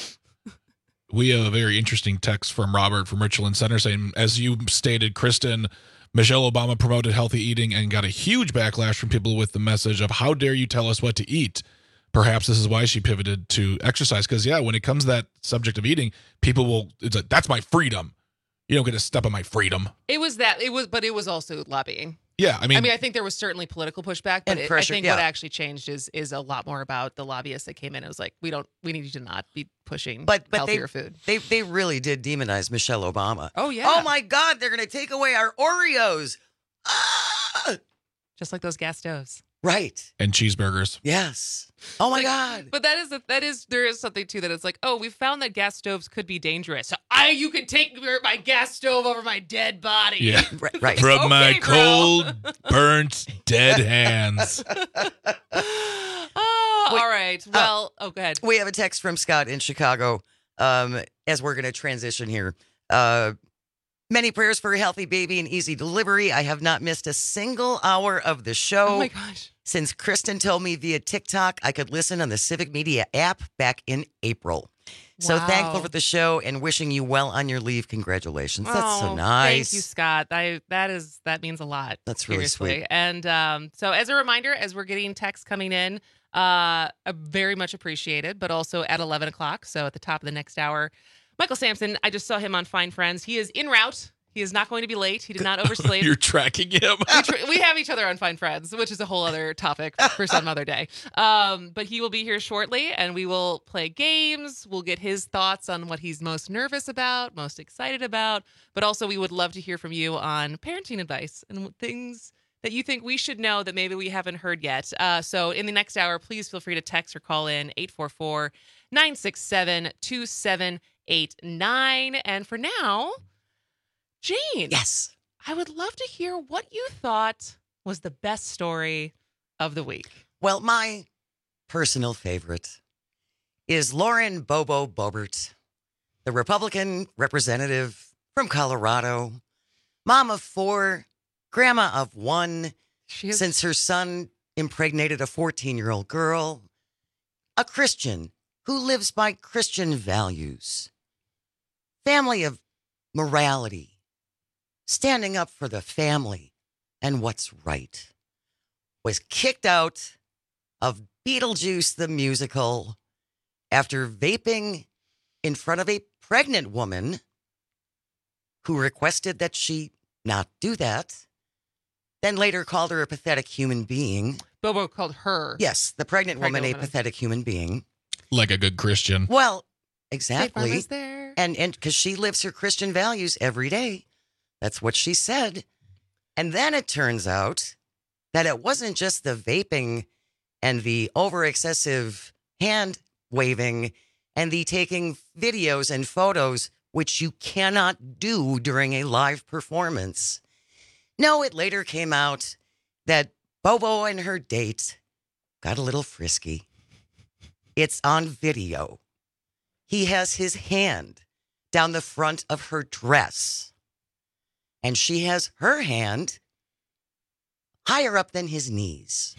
We have a very interesting text from Robert from Richland Center saying, as you stated, Kristen, Michelle Obama promoted healthy eating and got a huge backlash from people with the message of, how dare you tell us what to eat? Perhaps this is why she pivoted to exercise. Because, yeah, when it comes to that subject of eating, people will, it's like, that's my freedom. You don't get to step on my freedom. It was that, it was, but it was also lobbying. Yeah, I mean, I mean, I think there was certainly political pushback, but And it, pressure, I think yeah. what actually changed is is a lot more about the lobbyists that came in. It was like, we don't, we need you to not be pushing But, but healthier they, food. They, they really did demonize Michelle Obama. Oh, yeah. Oh, my God, they're going to take away our Oreos. Just like those gas stoves. Right. and cheeseburgers. Yes. Oh, my Like, God. But that is, a, that is, there is something too that it's like, oh, we found that gas stoves could be dangerous. So I, you can take my gas stove over my dead body. Yeah. Right. right. From my Okay, bro. cold, burnt, dead hands. Oh, Wait, all right. Well, oh, go ahead. We have a text from Scott in Chicago um, as we're going to transition here. Uh, many prayers for a healthy baby and easy delivery. I have not missed a single hour of the show. Oh my gosh. Since Kristen told me via TikTok I could listen on the Civic Media app back in April. So Wow. thankful for the show and wishing you well on your leave. Congratulations. That's so Oh, nice. Thank you, Scott. I that is that means a lot. That's really seriously. sweet. And um, so as a reminder, as we're getting texts coming in, Uh, very much appreciated, but also at eleven o'clock, so at the top of the next hour, Michael Sampson, I just saw him on Fine Friends. He is en route. He is not going to be late. He did not oversleep. You're tracking him. we, tr- we have each other on Fine Friends, which is a whole other topic for some other day. Um, but he will be here shortly, and we will play games. We'll get his thoughts on what he's most nervous about, most excited about. But also, we would love to hear from you on parenting advice and things that you think we should know that maybe we haven't heard yet. Uh, so in the next hour, please feel free to text or call in eight four four, nine six seven, two seven eight nine. And for now, Jane. Yes. I would love to hear what you thought was the best story of the week. Well, my personal favorite is Lauren Bobo Boebert, the Republican representative from Colorado, mom of four, grandma of one, she is- since her son impregnated a fourteen-year-old girl, a Christian who lives by Christian values, family of morality, standing up for the family and what's right, was kicked out of Beetlejuice the musical after vaping in front of a pregnant woman who requested that she not do that, then later called her a pathetic human being. Bobo called her. Yes, the pregnant, Pregnant woman, woman. a pathetic human being. Like a good Christian. Well, State Farm exactly. is there. And and because she lives her Christian values every day. That's what she said. And then it turns out that it wasn't just the vaping and the over excessive hand waving and the taking videos and photos, which you cannot do during a live performance. No, it later came out that Bobo and her date got a little frisky. It's on video. He has his hand down the front of her dress, and she has her hand higher up than his knees.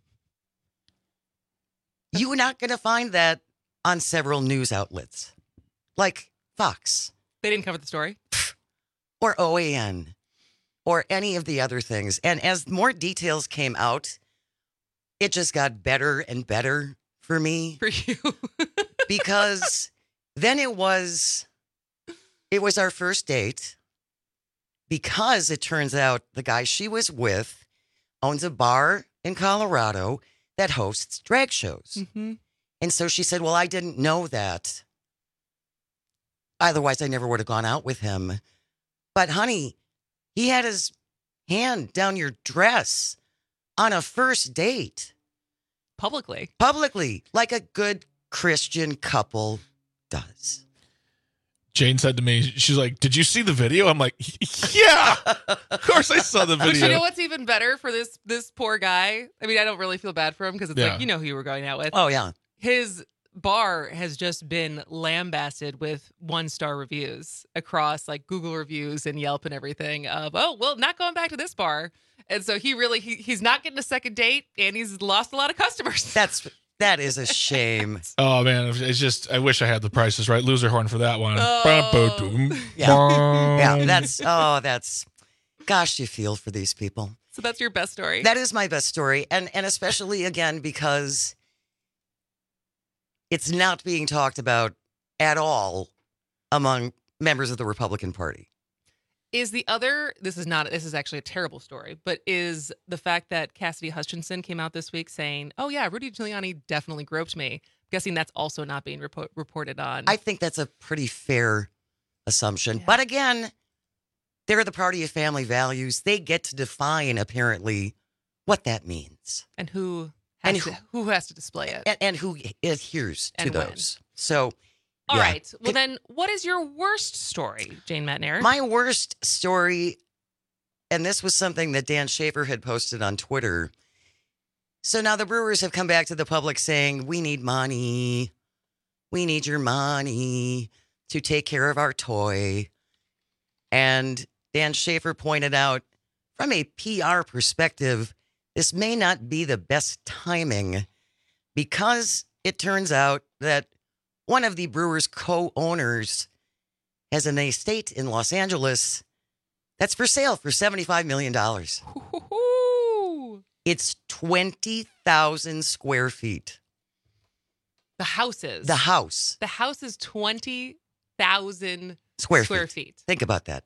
You're not going to find that on several news outlets, like Fox. They didn't cover the story. Or O A N, or any of the other things. And as more details came out, it just got better and better for me. For you. Because then it was, it was our first date. Because it turns out the guy she was with owns a bar in Colorado that hosts drag shows. Mm-hmm. And so she said, well, I didn't know that. Otherwise, I never would have gone out with him. But honey, he had his hand down your dress on a first date. Publicly. Publicly, like a good Christian couple does. Jane said to me, she's like, did you see the video? I'm like, yeah, of course I saw the But video. you know what's even better for this this poor guy? I mean, I don't really feel bad for him because it's Yeah. like, you know who you were going out with. Oh, yeah. His bar has just been lambasted with one-star reviews across like Google reviews and Yelp and everything of, oh, well, not going back to this bar. And so he really, he, he's not getting a second date and he's lost a lot of customers. That's, that is a shame. Oh, man. It's just, I wish I had the prices right. Loser horn for that one. Oh. Yeah. Yeah, that's, oh, that's, gosh, you feel for these people. So that's your best story. That is my best story. And, and especially, again, because it's not being talked about at all among members of the Republican Party. Is the other, this is not, this is actually a terrible story, but is the fact that Cassidy Hutchinson came out this week saying, oh yeah, Rudy Giuliani definitely groped me. I'm guessing that's also not being repo- reported on. I think that's a pretty fair assumption. But again, they're the party of family values. They get to define, apparently, what that means. And who has, And to, who- who has to display it. And, and who adheres to And when. those. So, All yeah. right. Well, then what is your worst story, Jane Matnair? My worst story, and this was something that Dan Schaefer had posted on Twitter. So now the Brewers have come back to the public saying, we need money. We need your money to take care of our toy. And Dan Schaefer pointed out, from a P R perspective, this may not be the best timing because it turns out that one of the Brewers' co-owners has an estate in Los Angeles that's for sale for seventy-five million dollars. It's twenty thousand square feet. The house is. The house. The house is twenty thousand Square, square feet. feet. Think about that.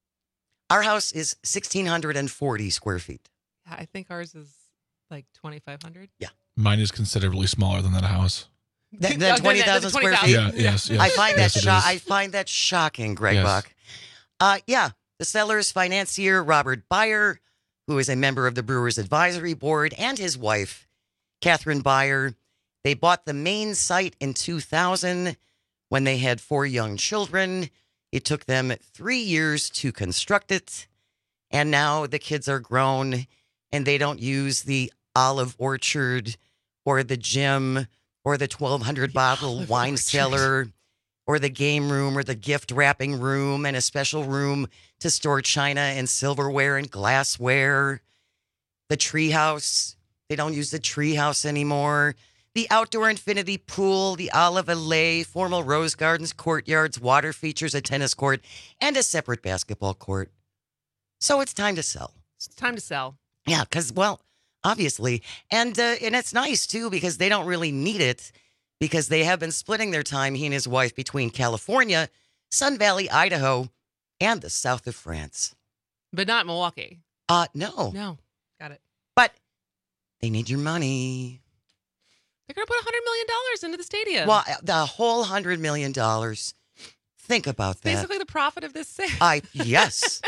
Our house is one thousand six hundred forty square feet. Yeah, I think ours is like twenty-five hundred. Yeah. Mine is considerably smaller than that house. That, that twenty thousand square feet? Yeah, yes, yes. I find yes, that it sho- is. I find that shocking, Greg Yes. Buck. Uh, yeah, the seller's financier, Robert Byer, who is a member of the Brewers Advisory Board, and his wife, Catherine Byer, they bought the main site in two thousand when they had four young children. It took them three years to construct it, and now the kids are grown, and they don't use the olive orchard or the gym or the twelve hundred bottle wine cellar or the game room or the gift wrapping room and a special room to store china and silverware and glassware. The treehouse, they don't use the treehouse anymore. The outdoor infinity pool, the Olive Alley, formal rose gardens, courtyards, water features, a tennis court, and a separate basketball court. So it's time to sell. It's time to sell. Yeah, because, well, obviously. And uh, and it's nice, too, because they don't really need it because they have been splitting their time, he and his wife, between California, Sun Valley, Idaho, and the south of France. But not Milwaukee. Uh, no. No. Got it. But they need your money. They're going to put one hundred million dollars into the stadium. Well, the whole one hundred million dollars. Think about It's that. basically the profit of this sale. I yes.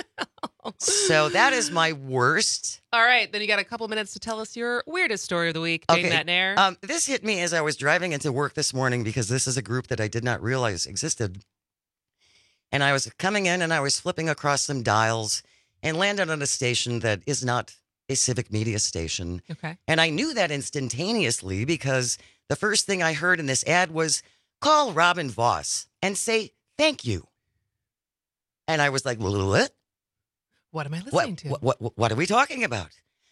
So that is my worst. All right, then you got a couple minutes to tell us your weirdest story of the week, Jane Matnair. Um, this hit me as I was driving into work this morning because this is a group that I did not realize existed. And I was coming in and I was flipping across some dials and landed on a station that is not a civic media station. Okay. And I knew that instantaneously because the first thing I heard in this ad was call Robin Voss and say thank you. And I was like, what? What am I listening What, to? what, what, what are we talking about?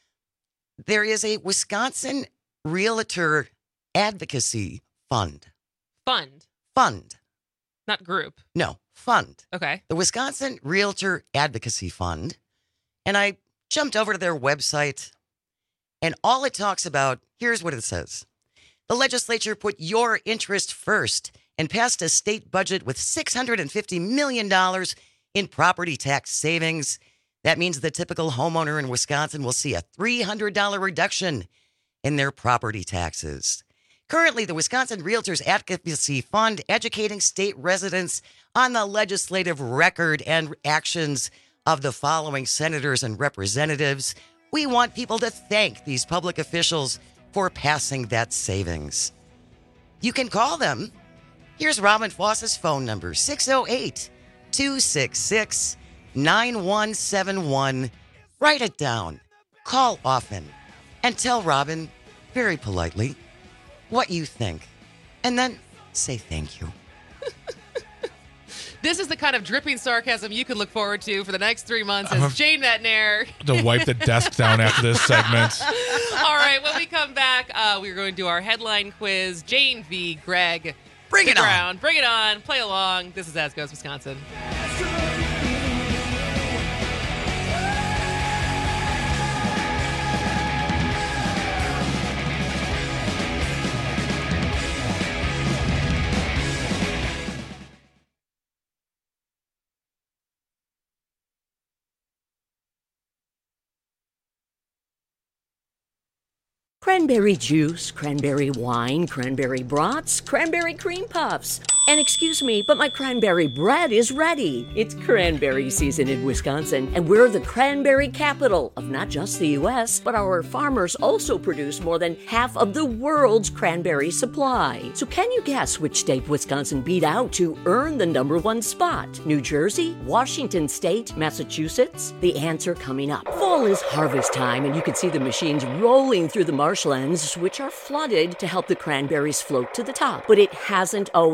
There is a Wisconsin Realtor Advocacy Fund. Fund. Fund. Not group. No, fund. Okay. The Wisconsin Realtor Advocacy Fund. And I jumped over to their website, and all it talks about, here's what it says. The legislature put your interest first and passed a state budget with six hundred fifty million dollars in property tax savings. That means the typical homeowner in Wisconsin will see a three hundred dollars reduction in their property taxes. Currently, the Wisconsin Realtors Advocacy Fund educating state residents on the legislative record and actions of the following senators and representatives. We want people to thank these public officials for passing that savings. You can call them. Here's Robin Voss's phone number, six oh eight, two six six, nine one seven one. Write it down. Call often. And tell Robin, very politely, what you think. And then say thank you. This is the kind of dripping sarcasm you can look forward to for the next three months I'm as a- Jane Matnair. To wipe the desk down after this segment. All right, when we come back, uh, we're going to do our headline quiz. Jane v. Greg. Bring Stick it on. around. Bring it on. Play along. This is As Goes Wisconsin. Cranberry juice, cranberry wine, cranberry brats, cranberry cream puffs. And excuse me, but my cranberry bread is ready. It's cranberry season in Wisconsin, and we're the cranberry capital of not just the U S, but our farmers also produce more than half of the world's cranberry supply. So can you guess which state Wisconsin beat out to earn the number one spot? New Jersey, Washington State, Massachusetts? The answer coming up. Fall is harvest time, and you can see the machines rolling through the marshlands, which are flooded to help the cranberries float to the top. But it hasn't always been this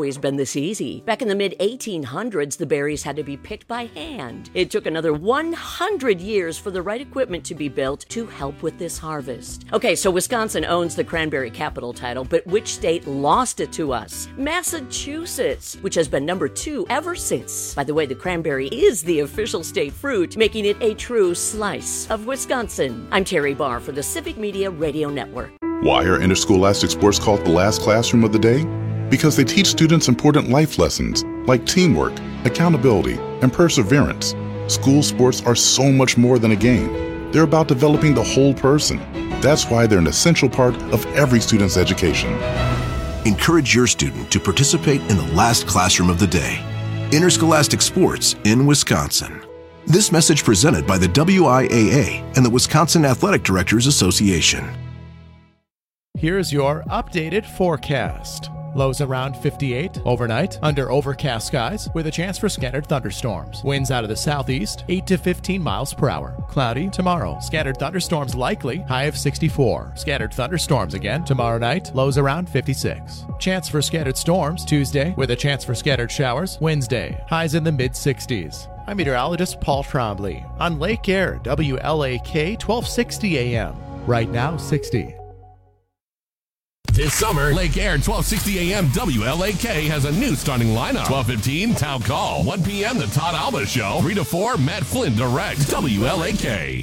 this easy. Back in the mid eighteen hundreds, the berries had to be picked by hand. It took another one hundred years for the right equipment to be built to help with this harvest. Okay, so Wisconsin owns the cranberry capital title, but which state lost it to us? Massachusetts, which has been number two ever since. By the way, the cranberry is the official state fruit, making it a true slice of Wisconsin. I'm Terry Barr for the Civic Media Radio Network. Why are interscholastic sports called the last classroom of the day? Because they teach students important life lessons like teamwork, accountability, and perseverance. School sports are so much more than a game. They're about developing the whole person. That's why they're an essential part of every student's education. Encourage your student to participate in the last classroom of the day. Interscholastic sports in Wisconsin. This message presented by the W I A A and the Wisconsin Athletic Directors Association. Here's your updated forecast. Lows around fifty-eight. Overnight, under overcast skies with a chance for scattered thunderstorms. Winds out of the southeast, eight to fifteen miles per hour. Cloudy tomorrow. Scattered thunderstorms likely, high of sixty-four. Scattered thunderstorms again tomorrow night, lows around fifty-six. Chance for scattered storms Tuesday with a chance for scattered showers Wednesday, highs in the mid-sixties. I'm meteorologist Paul Trombley on Lake Air, W L A K, twelve sixty A M. Right now, sixty. This summer, Lake Air twelve sixty A M W L A K has a new starting lineup. twelve fifteen Town Call. one p.m. The Todd Alba Show. three to four Matt Flynn directs. W L A K.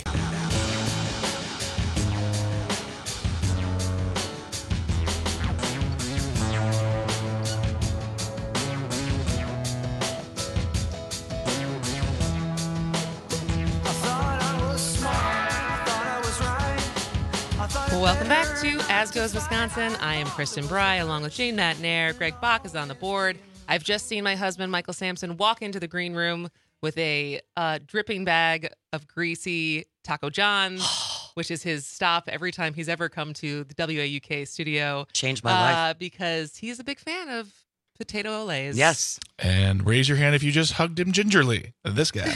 Welcome back to As Goes Wisconsin. I am Kristen Bry, along with Jane Natnair. Greg Bach is on the board. I've just seen my husband, Michael Sampson, walk into the green room with a uh, dripping bag of greasy Taco John's, which is his stop every time he's ever come to the W A U K studio. Changed my uh, life. Because he's a big fan of potato olays. Yes. And raise your hand if you just hugged him gingerly. This guy.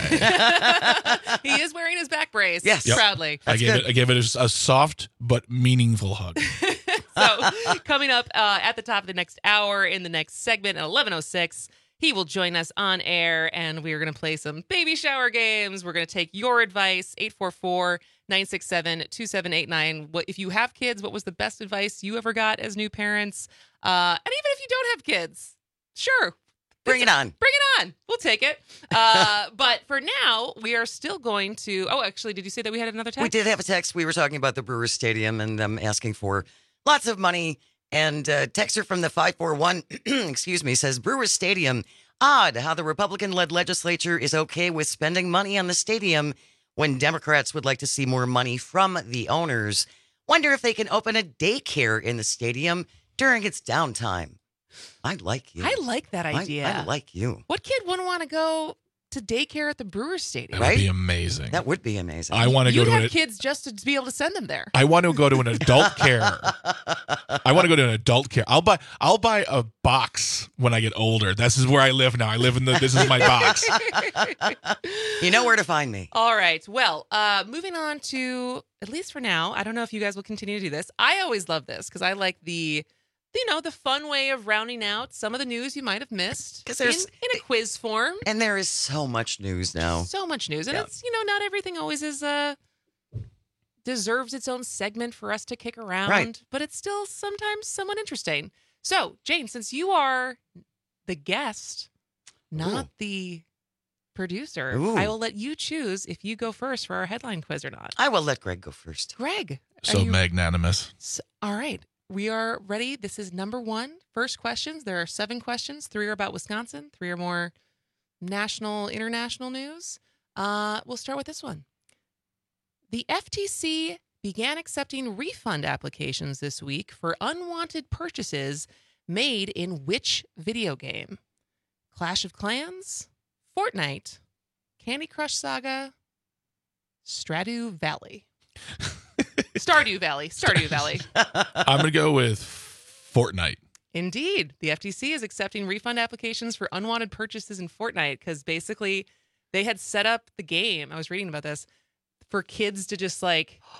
He is wearing his back brace. Yes. Yep. Proudly. I gave it. I gave it a, a soft but meaningful hug. So coming up uh, at the top of the next hour in the next segment at eleven oh six, he will join us on air and we are going to play some baby shower games. We're going to take your advice, eight four four, nine six seven, two seven eight nine. What if you have kids, what was the best advice you ever got as new parents? Uh, and even if you don't have kids, sure. Bring it on. Bring it on. We'll take it. Uh, but for now, we are still going to... Oh, actually, did you say that we had another text? We did have a text. We were talking about the Brewers Stadium and them asking for lots of money. And uh, texter from the five four one, excuse me, says, Brewers Stadium, odd how the Republican-led legislature is okay with spending money on the stadium when Democrats would like to see more money from the owners. Wonder if they can open a daycare in the stadium during its downtime. I like you. I like that idea. I, I like you. What kid wouldn't want to go to daycare at the Brewers Stadium? That would be amazing. That would be amazing. I want to go You'd to have an, kids just to be able to send them there. I want to go to an adult care. I want to go to an adult care. I'll buy. I'll buy a box when I get older. This is where I live now. I live in the. This is my box. You know where to find me. All right. Well, uh, moving on to, at least for now, I don't know if you guys will continue to do this. I always love this because I like the, you know, the fun way of rounding out some of the news you might have missed in, there's, in a quiz form. And there is so much news now. So much news. And Yeah. it's, you know, not everything always is, uh, deserves its own segment for us to kick around. Right. But it's still sometimes somewhat interesting. So, Jane, since you are the guest, not Ooh. the producer, Ooh. I will let you choose if you go first for our headline quiz or not. I will let Greg go first. Greg. are So you- magnanimous. S- All right. We are ready. This is number one. First questions. There are seven questions. Three are about Wisconsin. Three are more national, international news. Uh, we'll start with this one. The F T C began accepting refund applications this week for unwanted purchases made in which video game? Clash of Clans, Fortnite, Candy Crush Saga, Stardew Valley. Stardew Valley. Stardew Valley. I'm gonna go with Fortnite. Indeed. The F T C is accepting refund applications for unwanted purchases in Fortnite because basically they had set up the game, I was reading about this, for kids to just like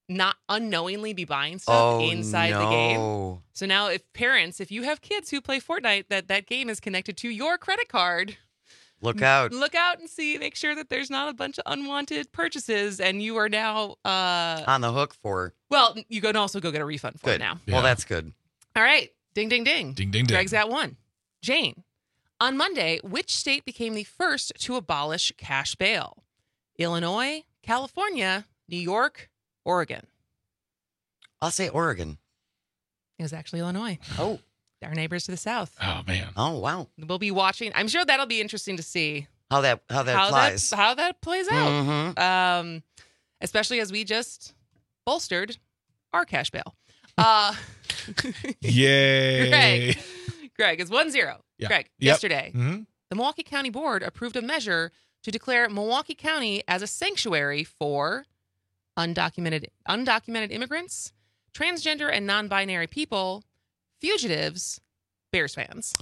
not unknowingly be buying stuff Oh, inside no. the game. So now if parents, if you have kids who play Fortnite, that that game is connected to your credit card, Look out. look out and see, make sure that there's not a bunch of unwanted purchases and you are now, uh, On the hook for. well, you can also go get a refund for Good. it now. Well, that's good. All right. Ding, ding, ding. Ding, ding, ding. Greg's at one. Jane, on Monday, which state became the first to abolish cash bail? Illinois, California, New York, Oregon. I'll say Oregon. It was actually Illinois. Oh. Our neighbors to the south. Oh, man. Oh, wow. We'll be watching. I'm sure that'll be interesting to see How that how that how applies. that how that plays out. Mhm. Um, especially as we just bolstered our cash bail. Uh, Yay. Greg, Greg is one zero. Yeah. Greg, Yep. yesterday, Mhm. the Milwaukee County Board approved a measure to declare Milwaukee County as a sanctuary for undocumented undocumented immigrants, transgender and non-binary people, fugitives, Bears fans.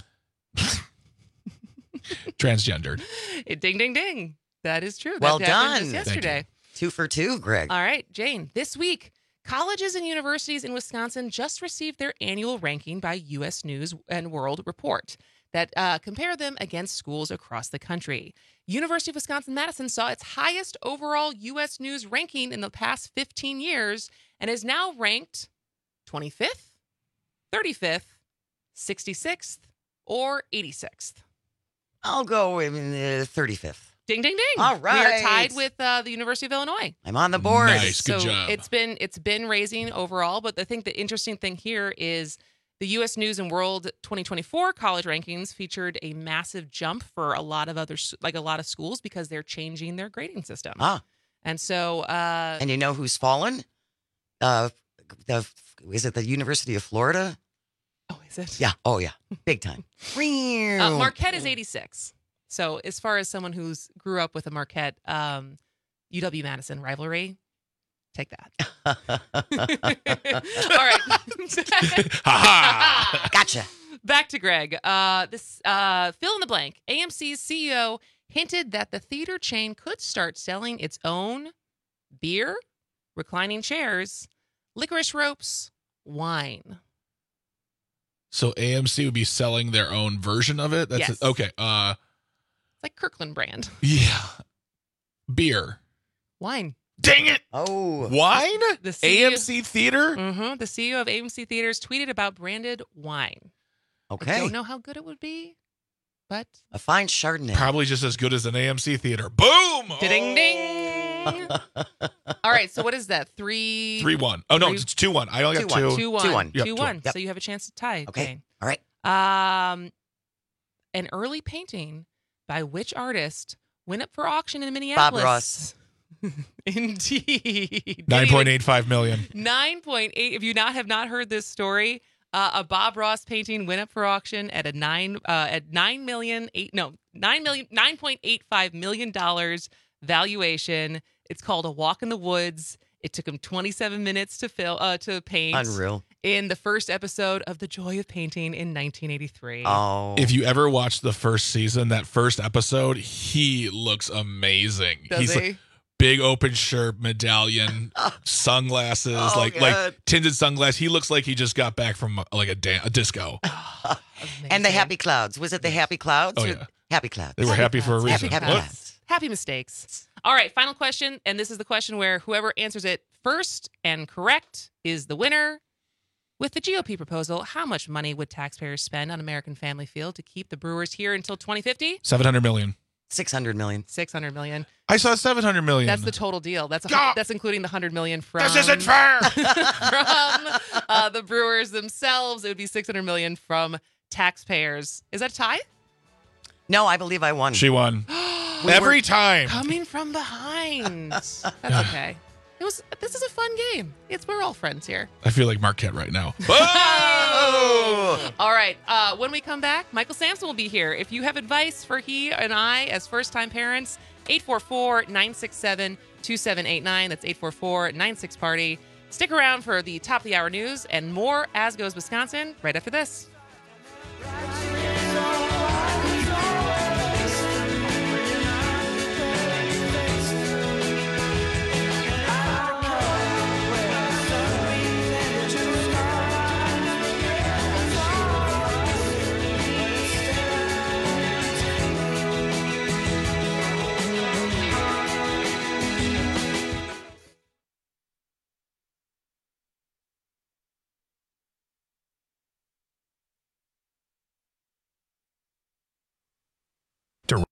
Transgendered. Ding, ding, ding. That is true. Well that happened done. just yesterday. Two for two, Greg. All right, Jane. This week, colleges and universities in Wisconsin just received their annual ranking by U S News and World Report that uh, compare them against schools across the country. University of Wisconsin-Madison saw its highest overall U S News ranking in the past fifteen years and is now ranked twenty-fifth, thirty-fifth, sixty-sixth, or eighty-sixth. I'll go in the thirty-fifth. Ding, ding, ding. All We are right. tied with uh, the University of Illinois. I'm on the board. Nice. Good so job. it's been it's been raising overall, but I think the interesting thing here is the U S News and World twenty twenty-four college rankings featured a massive jump for a lot of other s- like a lot of schools because they're changing their grading system. Ah. And so uh And you know who's fallen? Uh, the is it the University of Florida? Oh, is it? Yeah. Oh, yeah. Big time. uh, Marquette is eighty-six. So as far as someone who's grew up with a Marquette um U W Madison rivalry, take that. All right. Ha Gotcha. Back to Greg. Uh, this uh, fill in the blank. A M C's C E O hinted that the theater chain could start selling its own beer, reclining chairs, licorice ropes, wine. So A M C would be selling their own version of it? That's Yes. it. Okay. Uh, It's like Kirkland brand. yeah. Beer. Wine. Dang it. Oh. Wine? The C E O A M C Theater? Mm-hmm. The C E O of A M C Theaters tweeted about branded wine. I Okay. don't know how good it would be, but A fine Chardonnay. Probably just as good as an A M C Theater. Boom! ding ding. All right, so what is that? Three three one. Oh, no, three- it's two one. I only got Two-one. two. Two one. Two one. Yep, Two two one. one. Yep. So you have a chance to tie. Okay. Jane. All right. Um, an early painting by which artist went up for auction in Minneapolis? Bob Ross. Indeed. nine point eight five million. Nine point eight. If you not have not heard this story, uh, a Bob Ross painting went up for auction at a nine uh, at nine million eight no nine million nine point eight five million dollars valuation. It's called A Walk in the Woods. It took him twenty-seven minutes to fill uh, to paint. Unreal. In the first episode of The Joy of Painting in nineteen eighty-three. Oh. If you ever watched the first season, that first episode, he looks amazing. Does He's he? like big open shirt, medallion, sunglasses, Oh, like good. like tinted sunglasses. He looks like he just got back from uh, like a, dan- a disco. And the Happy Clouds. Was it the Happy Clouds? Oh, or- yeah. Happy Clouds. They were happy for a Happy reason. Happy Look. Clouds. Happy mistakes. All right, final question. And this is the question where whoever answers it first and correct is the winner. With the G O P proposal, how much money would taxpayers spend on American Family Field to keep the Brewers here until twenty fifty? seven hundred million. six hundred million. six hundred million. I saw seven hundred million. That's the total deal. That's a, God. that's including the one hundred million from This isn't fair. from uh, the Brewers themselves. It would be six hundred million from taxpayers. Is that a tie? No, I believe I won. She won. We Every were- time. Coming from behind. That's okay. It was. This is a fun game. It's we're all friends here. I feel like Marquette right now. Oh! All right. Uh, when we come back, Michael Sampson will be here. If you have advice for he and I as first-time parents, eight four four, nine six seven, two seven eight nine. That's eight four four, nine six party. Stick around for the top of the hour news and more As Goes Wisconsin right after this.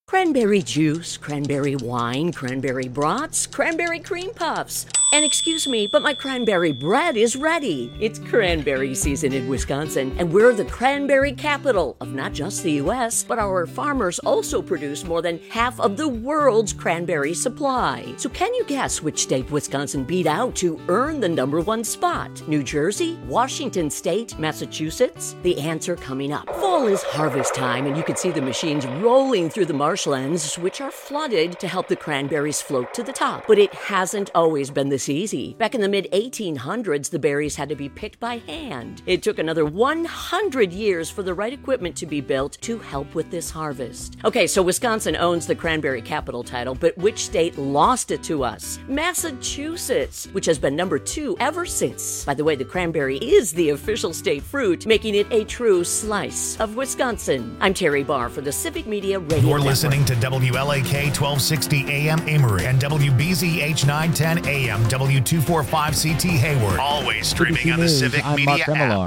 Cranberry juice, cranberry wine, cranberry brats, cranberry cream puffs. And excuse me, but my cranberry bread is ready. It's cranberry season in Wisconsin, and we're the cranberry capital of not just the U S, but our farmers also produce more than half of the world's cranberry supply. So can you guess which state Wisconsin beat out to earn the number one spot? New Jersey, Washington State, Massachusetts? The answer coming up. Fall is harvest time, and you can see the machines rolling through the marshlands, which are flooded to help the cranberries float to the top. But it hasn't always been this easy. Back in the mid eighteen hundreds, the berries had to be picked by hand. It took another one hundred years for the right equipment to be built to help with this harvest. Okay, so Wisconsin owns the cranberry capital title, but which state lost it to us? Massachusetts, which has been number two ever since. By the way, the cranberry is the official state fruit, making it a true slice of Wisconsin. I'm Terry Barr for the Civic Media Radio You're Network. listening to W L A K twelve sixty A M Amory and W B Z H nine ten A M W two forty-five C T Hayward. Always streaming on the News, Civic I'm Media Mark app. Remillard.